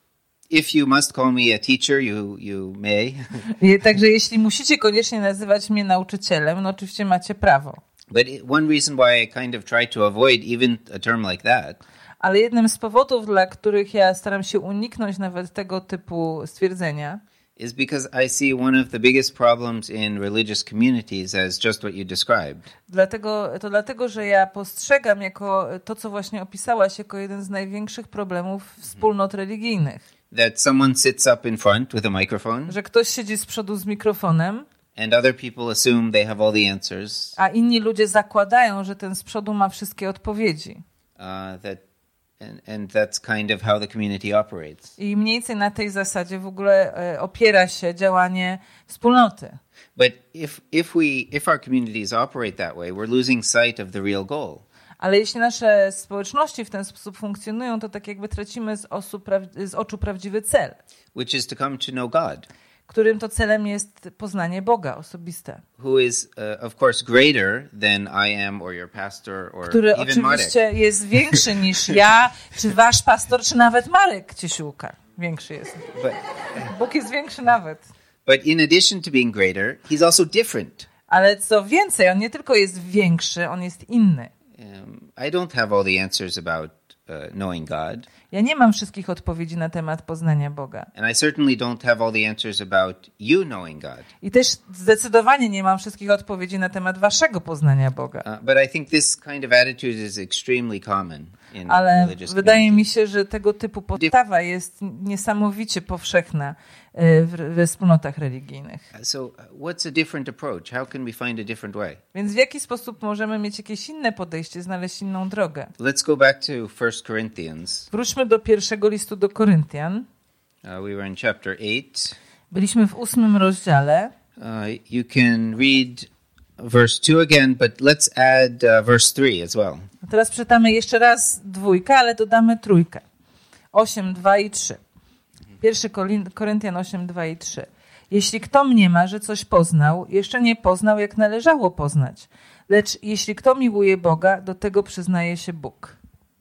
if you must call me a teacher, you you may. I także jeśli musicie koniecznie nazywać mnie nauczycielem, no oczywiście macie prawo. But it, one reason why I kind of try to avoid even a term like that Ale jednym z powodów, dla których ja staram się uniknąć nawet tego typu stwierdzenia, is because I see one of the biggest problems in religious communities as just what you described. dlatego, to dlatego, że ja postrzegam jako to, co właśnie opisałaś, jako jeden z największych problemów wspólnot religijnych. That someone sits up in front with a microphone, Że ktoś siedzi z przodu z mikrofonem, and other people assume they have all the answers. a inni ludzie zakładają, że ten z przodu ma wszystkie odpowiedzi. Uh, that, and, and that's kind of how the community operates. I mniej więcej na tej zasadzie w ogóle e, opiera się działanie wspólnoty. But if if we if our communities operate that way, we're losing sight of the real goal. Ale jeśli nasze społeczności w ten sposób funkcjonują, to tak jakby tracimy z, osób, pra- z oczu prawdziwy cel, Which is to come to know God, którym to celem jest poznanie Boga osobiste, who is, uh, of course, greater than I am or your pastor or który even Marek. oczywiście jest większy niż ja, czy wasz pastor, czy nawet Marek Ciesiłka. Większy jest. But, Bóg jest większy nawet. but in addition to being greater, he's also different. Ale co więcej, on nie tylko jest większy, on jest inny. Um, I don't have all the answers about uh, knowing God, Ja nie mam wszystkich odpowiedzi na temat poznania Boga. and I certainly don't have all the answers about you knowing God. I też zdecydowanie nie mam wszystkich odpowiedzi na temat waszego poznania Boga. Uh, but I think this kind of attitude is extremely common in Ale religious wydaje mi communities. się, że tego typu postawa jest niesamowicie powszechna y, w, we wspólnotach religijnych. So, uh, what's a different approach? How can we find a different way? Więc w jaki sposób możemy mieć jakieś inne podejście, znaleźć inną drogę? Let's go back to First Corinthians. Wróćmy do pierwszego listu do Koryntian. Uh, we were in chapter eight. Byliśmy w ósmym rozdziale. Uh, you can read verse two again, but let's add uh, verse three as well. A teraz przeczytamy jeszcze raz dwójkę, ale dodamy trójkę. osiem, dwa i trzy. Pierwszy Koryntian osiem, dwa i trzy. Jeśli kto mniema, że coś poznał, jeszcze nie poznał, jak należało poznać. Lecz jeśli kto miłuje Boga, do tego przyznaje się Bóg.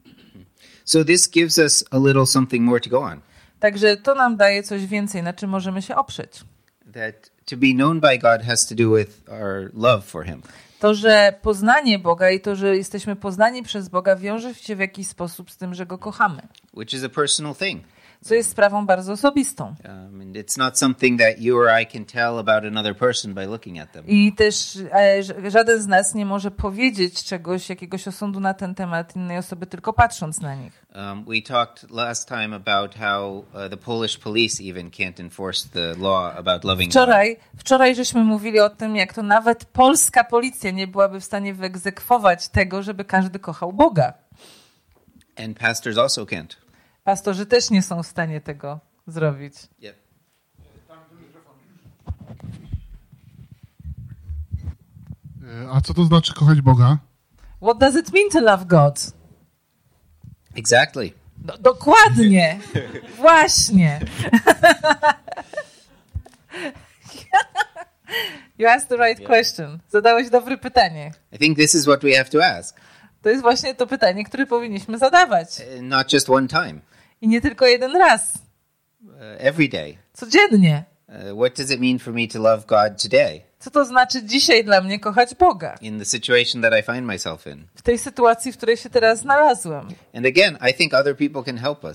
So this gives us a little something more to go on. Także to nam daje coś więcej, na czym możemy się oprzeć. That to be known by God has to do with our love for Him. To, że poznanie Boga i to, że jesteśmy poznani przez Boga, wiąże się w jakiś sposób z tym, że Go kochamy. Which is a personal thing. Co jest sprawą bardzo osobistą. Um, and it's not something that you or I can tell about another person by looking at them. I też e, ż- żaden z nas nie może powiedzieć czegoś, jakiegoś osądu na ten temat innej osoby, tylko patrząc na nich. Um, we talked last time about how uh, the Polish police even can't enforce the law about loving God. Wczoraj, wczoraj żeśmy mówili o tym, jak to nawet polska policja nie byłaby w stanie wyegzekwować tego, żeby każdy kochał Boga. And pastors also can't. Pastorzy też nie są w stanie tego zrobić. Yep. A co to znaczy kochać Boga? What does it mean to love God? Exactly. Do, dokładnie. Właśnie. You asked the right question. Zadałeś dobre pytanie. I think this is what we have to ask. To jest właśnie to pytanie, które powinniśmy zadawać. Uh, not just one time, I nie tylko jeden raz. uh, every day. Codziennie. Uh, what does it mean for me to love God today Co to znaczy dzisiaj dla mnie kochać Boga? in the situation that I find myself in? W tej sytuacji, w której się teraz znalazłem. And again, I think other people can help us.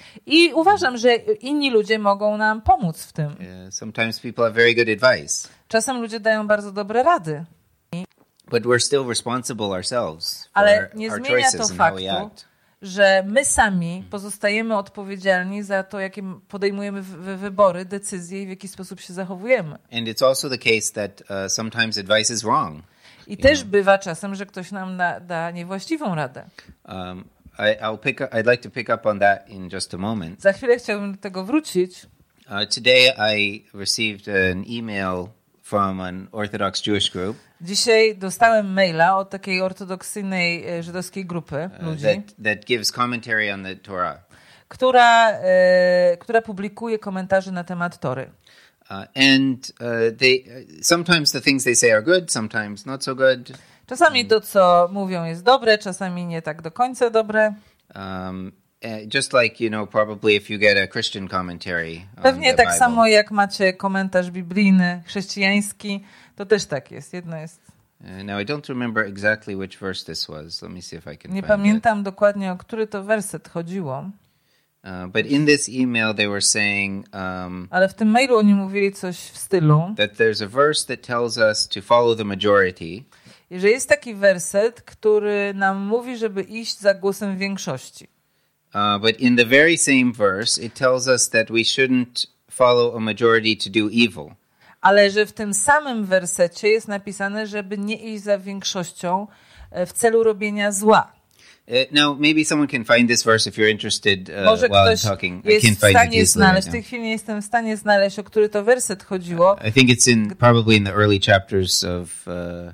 I uważam, że inni ludzie mogą nam pomóc w tym. Uh, sometimes people have very good advice. Czasem ludzie dają bardzo dobre rady. But we're still responsible ourselves for Ale nie our zmienia to choices and how we faktu, act. że my sami pozostajemy odpowiedzialni za to, jakie podejmujemy wy- wybory, decyzje i w jaki sposób się zachowujemy. And it's also the case that uh, sometimes advice is wrong. I też bywa czasem, że ktoś nam da, da niewłaściwą radę. Um, I, I'll pick up, I'd like to pick up on that in just a moment. Za chwilę chciałbym do tego wrócić. Uh, today I received an email from an Orthodox Jewish group. Dzisiaj dostałem maila od takiej ortodoksyjnej e, żydowskiej grupy Uh, ludzi, that, that gives commentary on the Torah. która, e, która publikuje komentarze na temat Tory. Uh, and uh, they uh, sometimes the things they say are good, sometimes not so good. Czasami to, co mówią, jest dobre, czasami nie tak do końca dobre. Um, uh, just like, you know, probably if you get a Christian commentary on Pewnie the tak Bible. samo jak macie komentarz biblijny, chrześcijański, to też tak jest. Jedno jest. Uh, now I don't remember exactly which verse this was. Let me see if I can Nie find pamiętam dokładnie, o który to werset chodziło, it. Uh, but in this email they were saying um, ale w tym mailu oni mówili coś w stylu, that there's a verse that tells us to follow the majority. że jest taki werset, który nam mówi, żeby iść za głosem większości. Uh, but in the very same verse, it tells us that we shouldn't follow a majority to do evil. Ale że w tym samym wersecie jest napisane, żeby nie iść za większością e, w celu robienia zła. Uh, now, maybe someone can find this verse if you're interested uh, Może while ktoś I'm talking. I jest can't w find it stanie easily znaleźć, right w tej now. chwili nie jestem w stanie znaleźć, o który to werset chodziło. I think it's in probably in the early chapters of. Uh,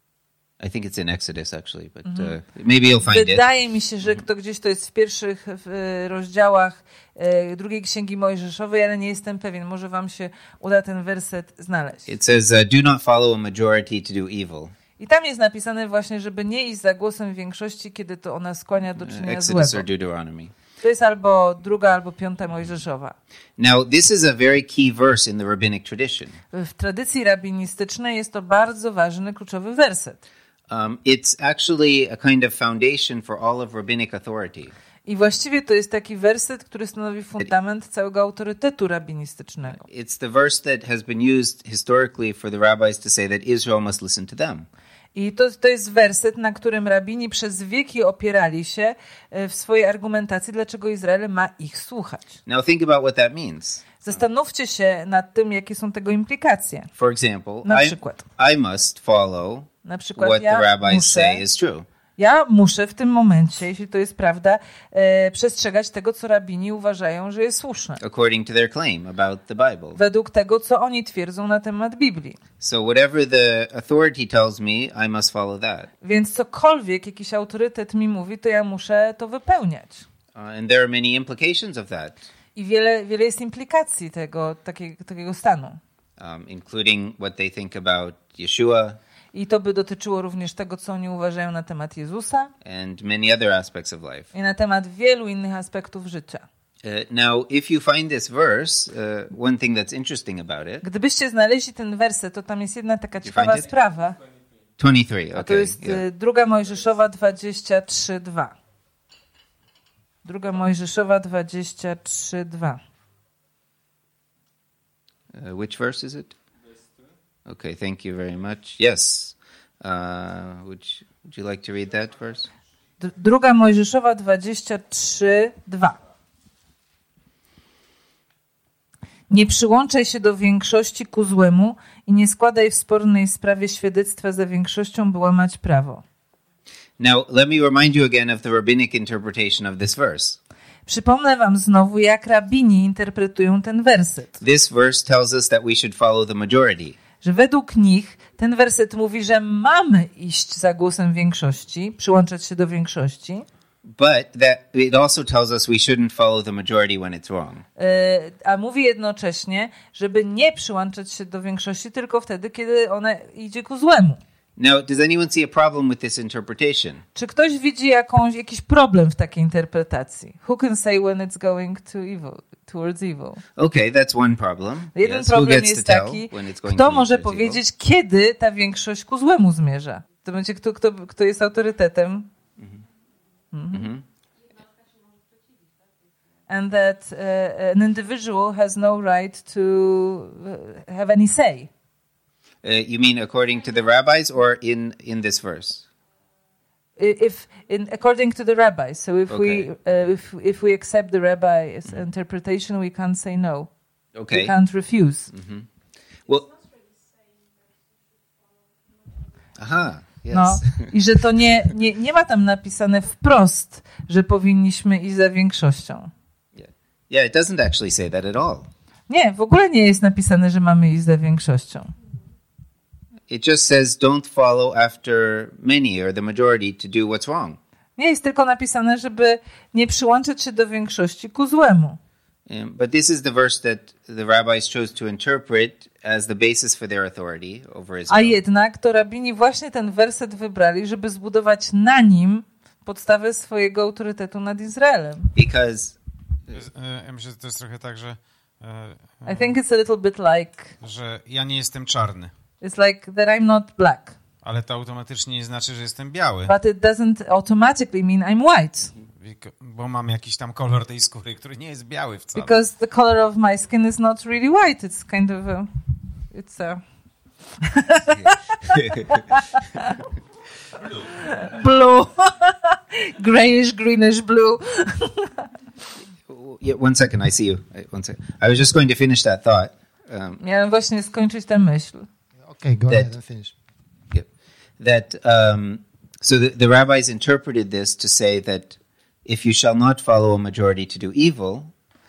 I think it's in Exodus actually, but uh, maybe you'll find it. Wydaje mi się, że to gdzieś to jest w pierwszych w, rozdziałach e, drugiej Księgi Mojżeszowej, ale nie jestem pewien. Może wam się uda ten werset znaleźć. It says, uh, "Do not follow a majority to do evil." I tam jest napisane właśnie, żeby nie iść za głosem większości, kiedy to ona skłania do Uh, czynienia Exodus or złego. Deuteronomy. To jest albo druga, albo piąta Mojżeszowa. Now, this is a very key verse in the rabbinic tradition. W tradycji rabinistycznej jest to bardzo ważny, kluczowy werset. Um, it's actually a kind of foundation for all of rabbinic authority. I właściwie to jest taki werset, który stanowi fundament całego autorytetu rabinistycznego. It's the verse that has been used historically for the rabbis to say that Israel must listen to them. I to, to jest werset, na którym rabini przez wieki opierali się e, w swojej argumentacji, dlaczego Izrael ma ich słuchać. Now think about what that means. Zastanówcie się nad tym, jakie są tego implikacje. For example, Na I, przykład. I must follow Na przykład what the ja rabbis muszę, say is true. ja muszę w tym momencie, jeśli to jest prawda, e, przestrzegać tego, co rabini uważają, że jest słuszne. According to their claim about the Bible. Według tego, co oni twierdzą na temat Biblii. So whatever the authority tells me, I must follow that. Więc cokolwiek jakiś autorytet mi mówi, to ja muszę to wypełniać. Uh, and there are many implications of that, I wiele, wiele jest implikacji tego takiego, takiego stanu. um, including what they think about Yeshua I to by dotyczyło również tego, co oni uważają na temat Jezusa and many other aspects of life. i na temat wielu innych aspektów życia. Uh, now, if you find this verse, uh, one thing that's interesting about it, Gdybyście znaleźli ten werset, to tam jest jedna taka You ciekawa find it? sprawa. twenty-three, A to okay. jest yeah. y, druga Mojżeszowa dwadzieścia trzy dwa. Druga Mojżeszowa dwadzieścia trzy dwa. Uh, which verse is it? Okay, thank you very much. Yes. Uh, would, you, would you like to read that verse? D- druga Mojżeszowa dwadzieścia trzy dwa. Nie przyłączaj się do większości ku złemu i nie składaj w spornej sprawie świadectwa za większością, by łamać prawo. Now, let me remind you again of the rabbinic interpretation of this verse. Przypomnę wam znowu, jak rabini interpretują ten werset. This verse tells us that we should follow the majority. Że według nich ten werset mówi, że mamy iść za głosem większości, przyłączać się do większości, But that it also tells us we shouldn't follow the majority when it's wrong. yy, a mówi jednocześnie, żeby nie przyłączać się do większości tylko wtedy, kiedy ona idzie ku złemu. Now, does anyone see a problem with this interpretation? Czy ktoś widzi jakąś, jakiś problem w takiej interpretacji? Who can say when it's going to evil, towards evil? Okay, that's one problem. Jeden Yes, who problem gets jest to tell taki, when it's going kto to może towards powiedzieć, evil? kiedy ta większość ku złemu zmierza? To będzie kto, kto, kto jest autorytetem. Mhm. and that uh, an individual has no right to uh, have any say. Uh, you mean according to the rabbis or in, in this verse? If in according to the rabbis, so if Okay. we uh, if if we accept the rabbi's interpretation, we can't say no. Okay. We can't refuse. Mm-hmm. Well, aha, yes. No i że to nie, nie nie ma tam napisane wprost, że powinniśmy iść za większością. Yeah. Yeah, it doesn't actually say that at all. Nie, w ogóle nie jest napisane, że mamy iść za większością. It just says don't follow after many or the majority to do what's wrong. Nie jest tylko napisane, żeby nie przyłączyć się do większości ku złemu. Um, but this is the verse that the rabbis chose to interpret as the basis for their authority over A Israel. jednak to rabini właśnie ten werset wybrali, żeby zbudować na nim podstawę swojego autorytetu nad Izraelem. Because To jest, e, Ja myślę, że to jest trochę tak, że, I think it's a little bit like, e, że ja nie jestem czarny, it's like that I'm not black, ale to automatycznie nie znaczy, że jestem biały, but it doesn't automatically mean I'm white, bo mam jakiś tam kolor tej skóry, który nie jest biały wcale. because the color of my skin is not really white. It's kind of a, it's a blue, grayish, greenish blue. yeah, one second, I see you. Uh, One second. I was just going to finish that thought. Um, Miałem właśnie skończyć tę myśl. Okay, go That- ahead and finish. Yep. That um, so the, the rabbis interpreted this to say that if you shall not follow a majority to do evil,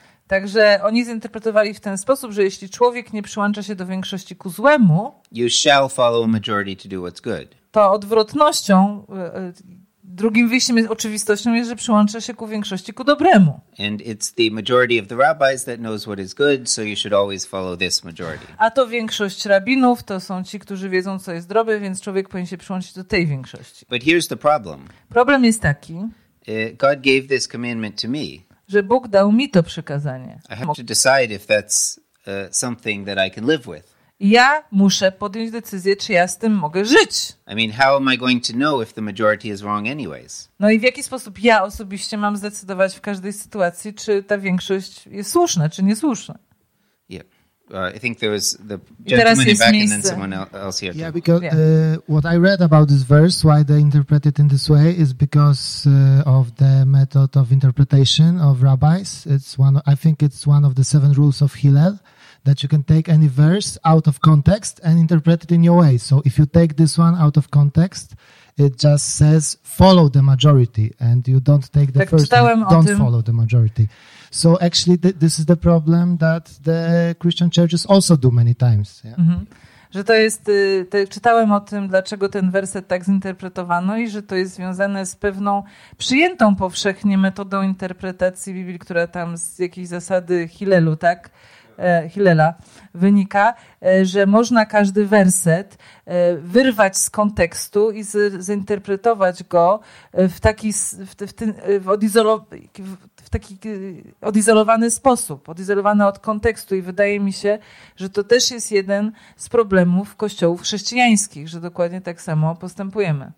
Także oni zinterpretowali w ten sposób, że jeśli człowiek nie przyłącza się do większości ku złemu, you shall follow a majority to do what's good. to odwrotnością, y, y, drugim wyjściem, jest, oczywistością jest, że przyłącza się ku większości ku dobremu. And it's the majority of the rabbis that knows what is good, so you should always follow this majority. A to większość rabinów, to są ci, którzy wiedzą, co jest dobre, więc człowiek powinien się przyłączyć do tej większości. But here's the problem. Problem jest taki, Uh, God gave this commandment to me. że Bóg dał mi to przykazanie. I have to decide if that's uh, something that I can live with. I ja muszę podjąć decyzję, czy ja z tym mogę żyć. I mean, how am I going to know if the majority is wrong anyways? No i w jaki sposób ja osobiście mam zdecydować w każdej sytuacji, czy ta większość jest słuszna, czy niesłuszna. Yeah. Uh, I think there was the teraz gentleman in jest back and then miejsce. someone el- else here. Yeah, too. because Yeah. uh, what I read about this verse, why they interpret it in this way, is because uh, of the method of interpretation of rabbis. It's one. I think it's one of the seven rules of Hillel, that you can take any verse out of context and interpret it in your way. So if you take this one out of context, it just says follow the majority, and you don't take the Tak, first czytałem one, o don't tym. follow the majority. So actually, th- this is the problem that the Christian churches also do many times. Yeah? Mhm. Że to jest, y, to czytałem o tym, dlaczego ten werset tak zinterpretowano i że to jest związane z pewną przyjętą powszechnie metodą interpretacji Biblii, która tam z jakiejś zasady Hillelu, tak? E, Hillela wynika, e, że można każdy werset e, wyrwać z kontekstu i z, zinterpretować go e, w taki, s- w, te- w, ten, e, w, odizolo, w, w taki e, odizolowany sposób, odizolowany od kontekstu i wydaje mi się, że to też jest jeden z problemów kościołów chrześcijańskich, że dokładnie tak samo postępujemy.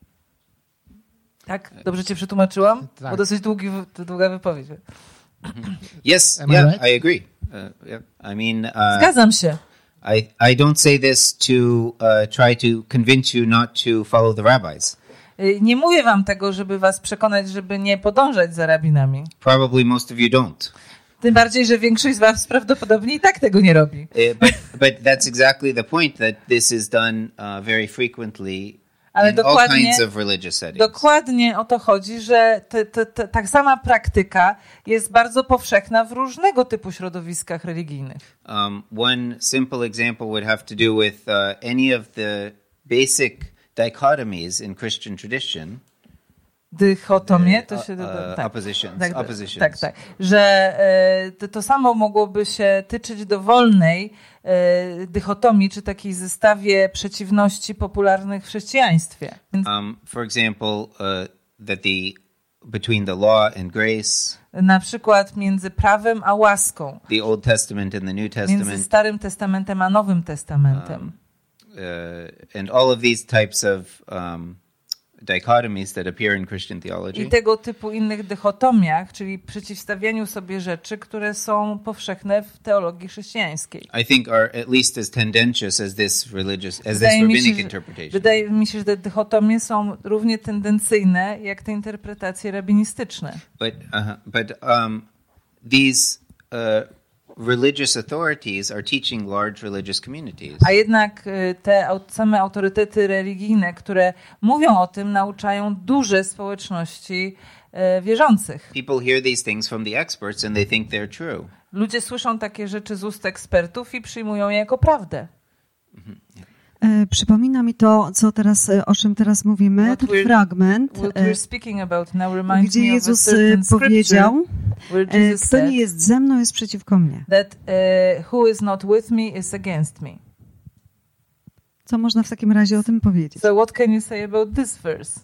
Tak? Dobrze cię przetłumaczyłam? Tak. Bo dosyć długi, długa wypowiedź. Yes, Am I yeah, right? I agree. Uh, yeah. I mean, uh, Zgadzam się. I, I don't say this to uh, try to convince you not to follow the rabbis. Y, Nie mówię wam tego, żeby was przekonać, żeby nie podążać za rabinami. Probably most of you don't. Tym bardziej, że większość z was prawdopodobnie i tak tego nie robi. Uh, but, but that's exactly the point, that this is done uh, very frequently Ale in all dokładnie, kinds of religious settings. dokładnie o to chodzi, że te, te, te, ta sama praktyka jest bardzo powszechna w różnego typu środowiskach religijnych. Um, one simple example would have to do with uh, any of the basic dichotomies in Christian tradition. Dychotomie, to się... Uh, do- tak. oppositions, Tak, oppositions. tak, tak. Że e, to, to samo mogłoby się tyczyć dowolnej e, dychotomii, czy takiej zestawie przeciwności popularnych w chrześcijaństwie. Więc Um, for example, uh, that the between the law and grace, na przykład między prawem a łaską, the Old Testament and the New między Testament, Starym Testamentem a Nowym Testamentem. uh, and all of these types of um, dichotomies that appear in Christian theology. I tego typu innych dychotomiach, czyli przeciwstawianiu sobie rzeczy, które są powszechne w teologii chrześcijańskiej. I think are at least as tendentious as this religious, as Wydaje this mi rabbinic się, interpretation. Wydaje mi się, że te dychotomie są równie tendencyjne jak te interpretacje rabinistyczne. But uh, but um, these uh, religious authorities are teaching large religious communities. A jednak te same autorytety religijne, które mówią o tym, nauczają duże społeczności e, wierzących. People hear these things from the experts and they think they're true. Ludzie słyszą takie rzeczy z ust ekspertów i przyjmują je jako prawdę. Mm-hmm. Yeah. E, przypomina mi to, co teraz, o czym teraz mówimy, What ten fragment, e, gdzie Jezus powiedział, e, kto nie jest ze mną, jest przeciwko mnie. That, uh, who is not with me is against me. Co można w takim razie o tym powiedzieć? So what can you say about this verse?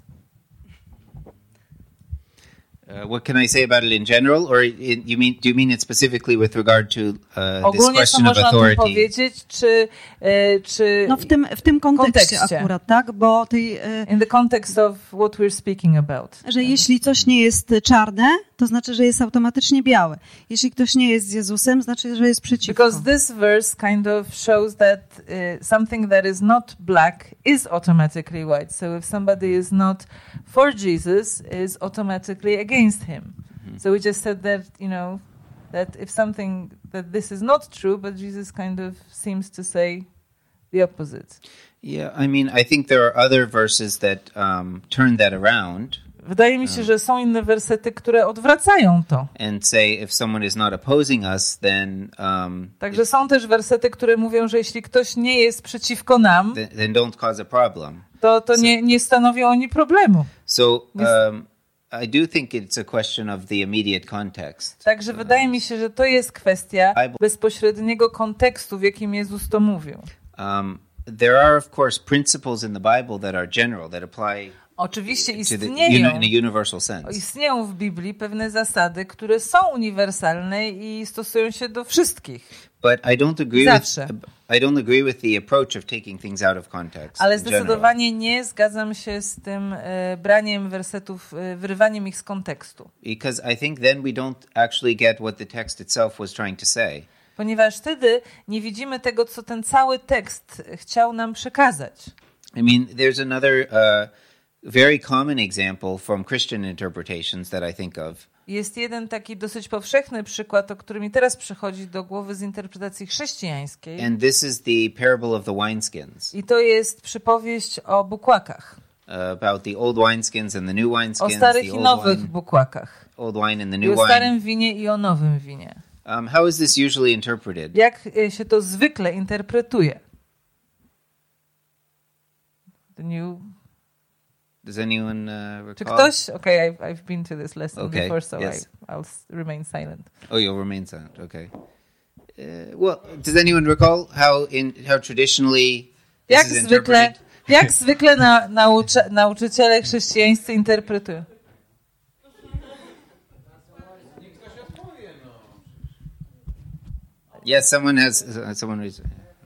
Uh, what can I say about it in general, or in, you mean do you mean it specifically with regard to uh, Ogólnie this question co of można authority? powiedzieć, czy, e, czy no w tym w tym kontekście, kontekście akurat, tak, bo tej, e, in the context of what we're speaking about. Że jeśli coś nie jest czarne, to znaczy, że jest automatycznie białe. Jeśli ktoś nie jest z Jezusem, znaczy, że jest przeciwko. Because this verse kind of shows that uh, something that is not black is automatically white. So if somebody is not for Jesus, is automatically against him. Mm-hmm. So we just said that, you know, that if something, that this is not true, but Jesus kind of seems to say the opposite. Yeah, I mean, I think there are other verses that um, turn that around. Wydaje mi się, że są inne wersety, które odwracają to. And say if someone is not opposing us, then um, Także są też wersety, które mówią, że jeśli ktoś nie jest przeciwko nam, then, then don't cause a problem. to, to so, nie, nie stanowią oni problemu. So um, I do think it's a question of the immediate context. Także wydaje mi się, że to jest kwestia bezpośredniego kontekstu, w jakim Jezus to mówił. Um, there are of course principles in the Bible that are general, that apply Oczywiście istnieją, in a universal sense. Istnieją w Biblii pewne zasady, które są uniwersalne i stosują się do wszystkich. But I don't agree Zawsze. with I don't agree with the approach of taking things out of context. Ale zdecydowanie nie zgadzam się z tym e, braniem wersetów, e, wyrywaniem ich z kontekstu. Because I think then we don't actually get what the text itself was trying to say. Ponieważ wtedy nie widzimy tego, co ten cały tekst chciał nam przekazać. I mean, there's another uh, very common example from Christian interpretations that I think of. Jest jeden taki dosyć powszechny przykład, o którym mi teraz przychodzi do głowy z interpretacji chrześcijańskiej. And this is the parable of the wineskins. I to jest przypowieść o bukłakach. Uh, about the old wineskins and the new wineskins. O starych the i nowych wine, bukłakach. Old wine and the I new o starym wine. winie i o nowym winie. Um, how is this usually interpreted? Jak się to zwykle interpretuje? The new... Does anyone uh, recall? Czy ktoś? Okay, I've, I've been to this lesson okay, before, so yes. I, I'll remain silent. Oh, you'll remain silent. Okay. Uh, well, does anyone recall how in how traditionally this Jak is zwykle, interpreted? jak zwykle na, nauczy, nauczyciele chrześcijańscy interpretują? Yes, someone has. Uh, someone raised.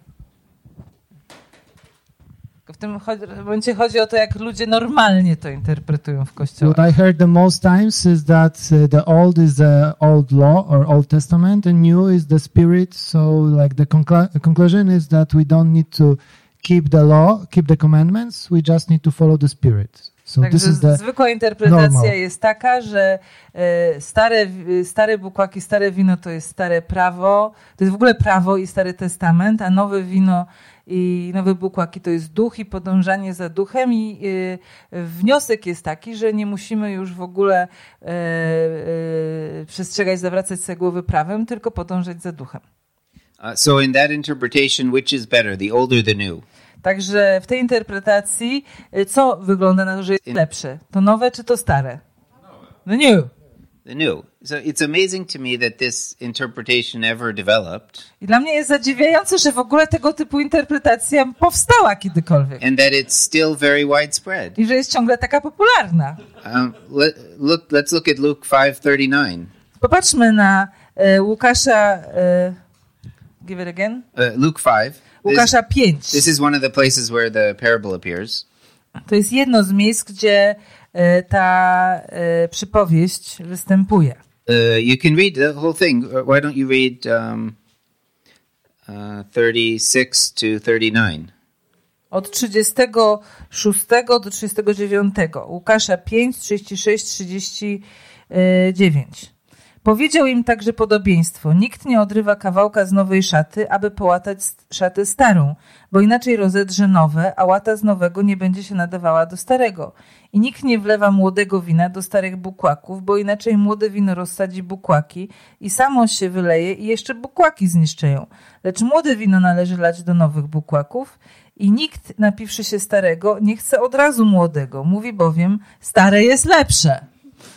W tym momencie chodzi o to, jak ludzie normalnie to interpretują w kościele. What I heard the most times is that uh, the old is the old law or Old Testament, and new is the Spirit. So, like the conclu- conclusion is that we don't need to keep the law, keep the commandments. We just need to follow the Spirit. So Także this is the zwykła interpretacja normal. jest taka, że e, stare, stare bukłaki, stare wino to jest stare prawo, to jest w ogóle prawo i Stary Testament, a nowe wino i nowe bukłaki to jest duch i podążanie za duchem i e, wniosek jest taki, że nie musimy już w ogóle e, e, przestrzegać, zawracać sobie głowy prawem, tylko podążać za duchem. Uh, so, in that interpretation, which is better, the old or the new? Także w tej interpretacji co wygląda na to, że jest lepsze? To nowe czy to stare? The new. The new. So it's amazing to me that this interpretation ever developed. I dla mnie jest zadziwiające, że w ogóle tego typu interpretacja powstała kiedykolwiek. And that it's still very widespread. I że jest ciągle taka popularna. Um, let, look, let's look at Luke five thirty-nine. Popatrzmy na e, Łukasza e, give it again. Uh, Luke five. Łukasza pięć. This is one of the places where the parable appears. To jest jedno z miejsc, gdzie e, ta e, przypowieść występuje. Uh, you can read the whole thing. Why don't you read um, uh, thirty-six to thirty-nine? Od trzydziestego szóstego do trzydziestego dziewiątego. Łukasza pięć, trzydzieści sześć, trzydzieści dziewięć. Powiedział im także podobieństwo. Nikt nie odrywa kawałka z nowej szaty, aby połatać szatę starą, bo inaczej rozedrze nowe, a łata z nowego nie będzie się nadawała do starego. I nikt nie wlewa młodego wina do starych bukłaków, bo inaczej młode wino rozsadzi bukłaki i samo się wyleje i jeszcze bukłaki zniszczeją. Lecz młode wino należy lać do nowych bukłaków i nikt, napiwszy się starego, nie chce od razu młodego. Mówi bowiem, stare jest lepsze.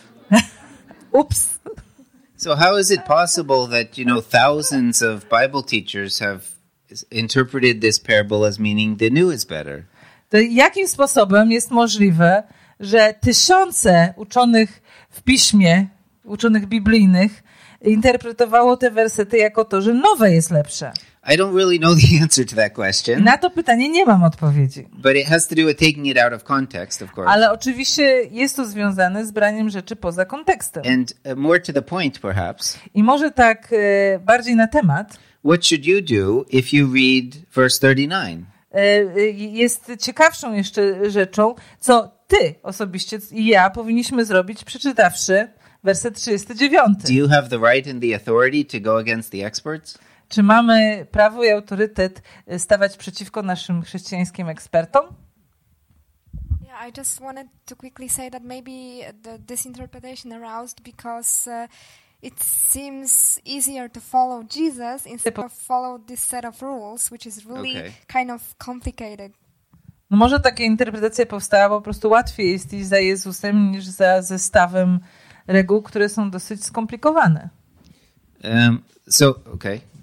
Ups. So how is it possible that, you know, thousands of Bible teachers have interpreted this parable as meaning the new is better? To jakim sposobem jest możliwe, że tysiące uczonych w piśmie, uczonych biblijnych, interpretowało te wersety jako to, że nowe jest lepsze? I don't really know the answer to that question. Na to pytanie nie mam odpowiedzi. But it has to do with taking it out of context, of course. Ale oczywiście jest to związane z braniem rzeczy poza kontekstem. And uh, more to the point, perhaps. I może tak e, bardziej na temat. What should you do if you read verse thirty-nine? E, jest ciekawszą jeszcze rzeczą, co ty osobiście i ja powinniśmy zrobić, przeczytawszy werset trzydziesty dziewiąty. Do you have the right and the authority to go against the experts? Czy mamy prawo i autorytet stawać przeciwko naszym chrześcijańskim ekspertom? Yeah, I just wanted to quickly say that maybe the, this interpretation aroused because uh, it seems easier to follow Jesus instead of follow this set of rules, which is really okay. kind of complicated. No może taka interpretacja powstała, bo po prostu łatwiej jest iść za Jezusem niż za zestawem reguł, które są dosyć skomplikowane. Um, so, okay.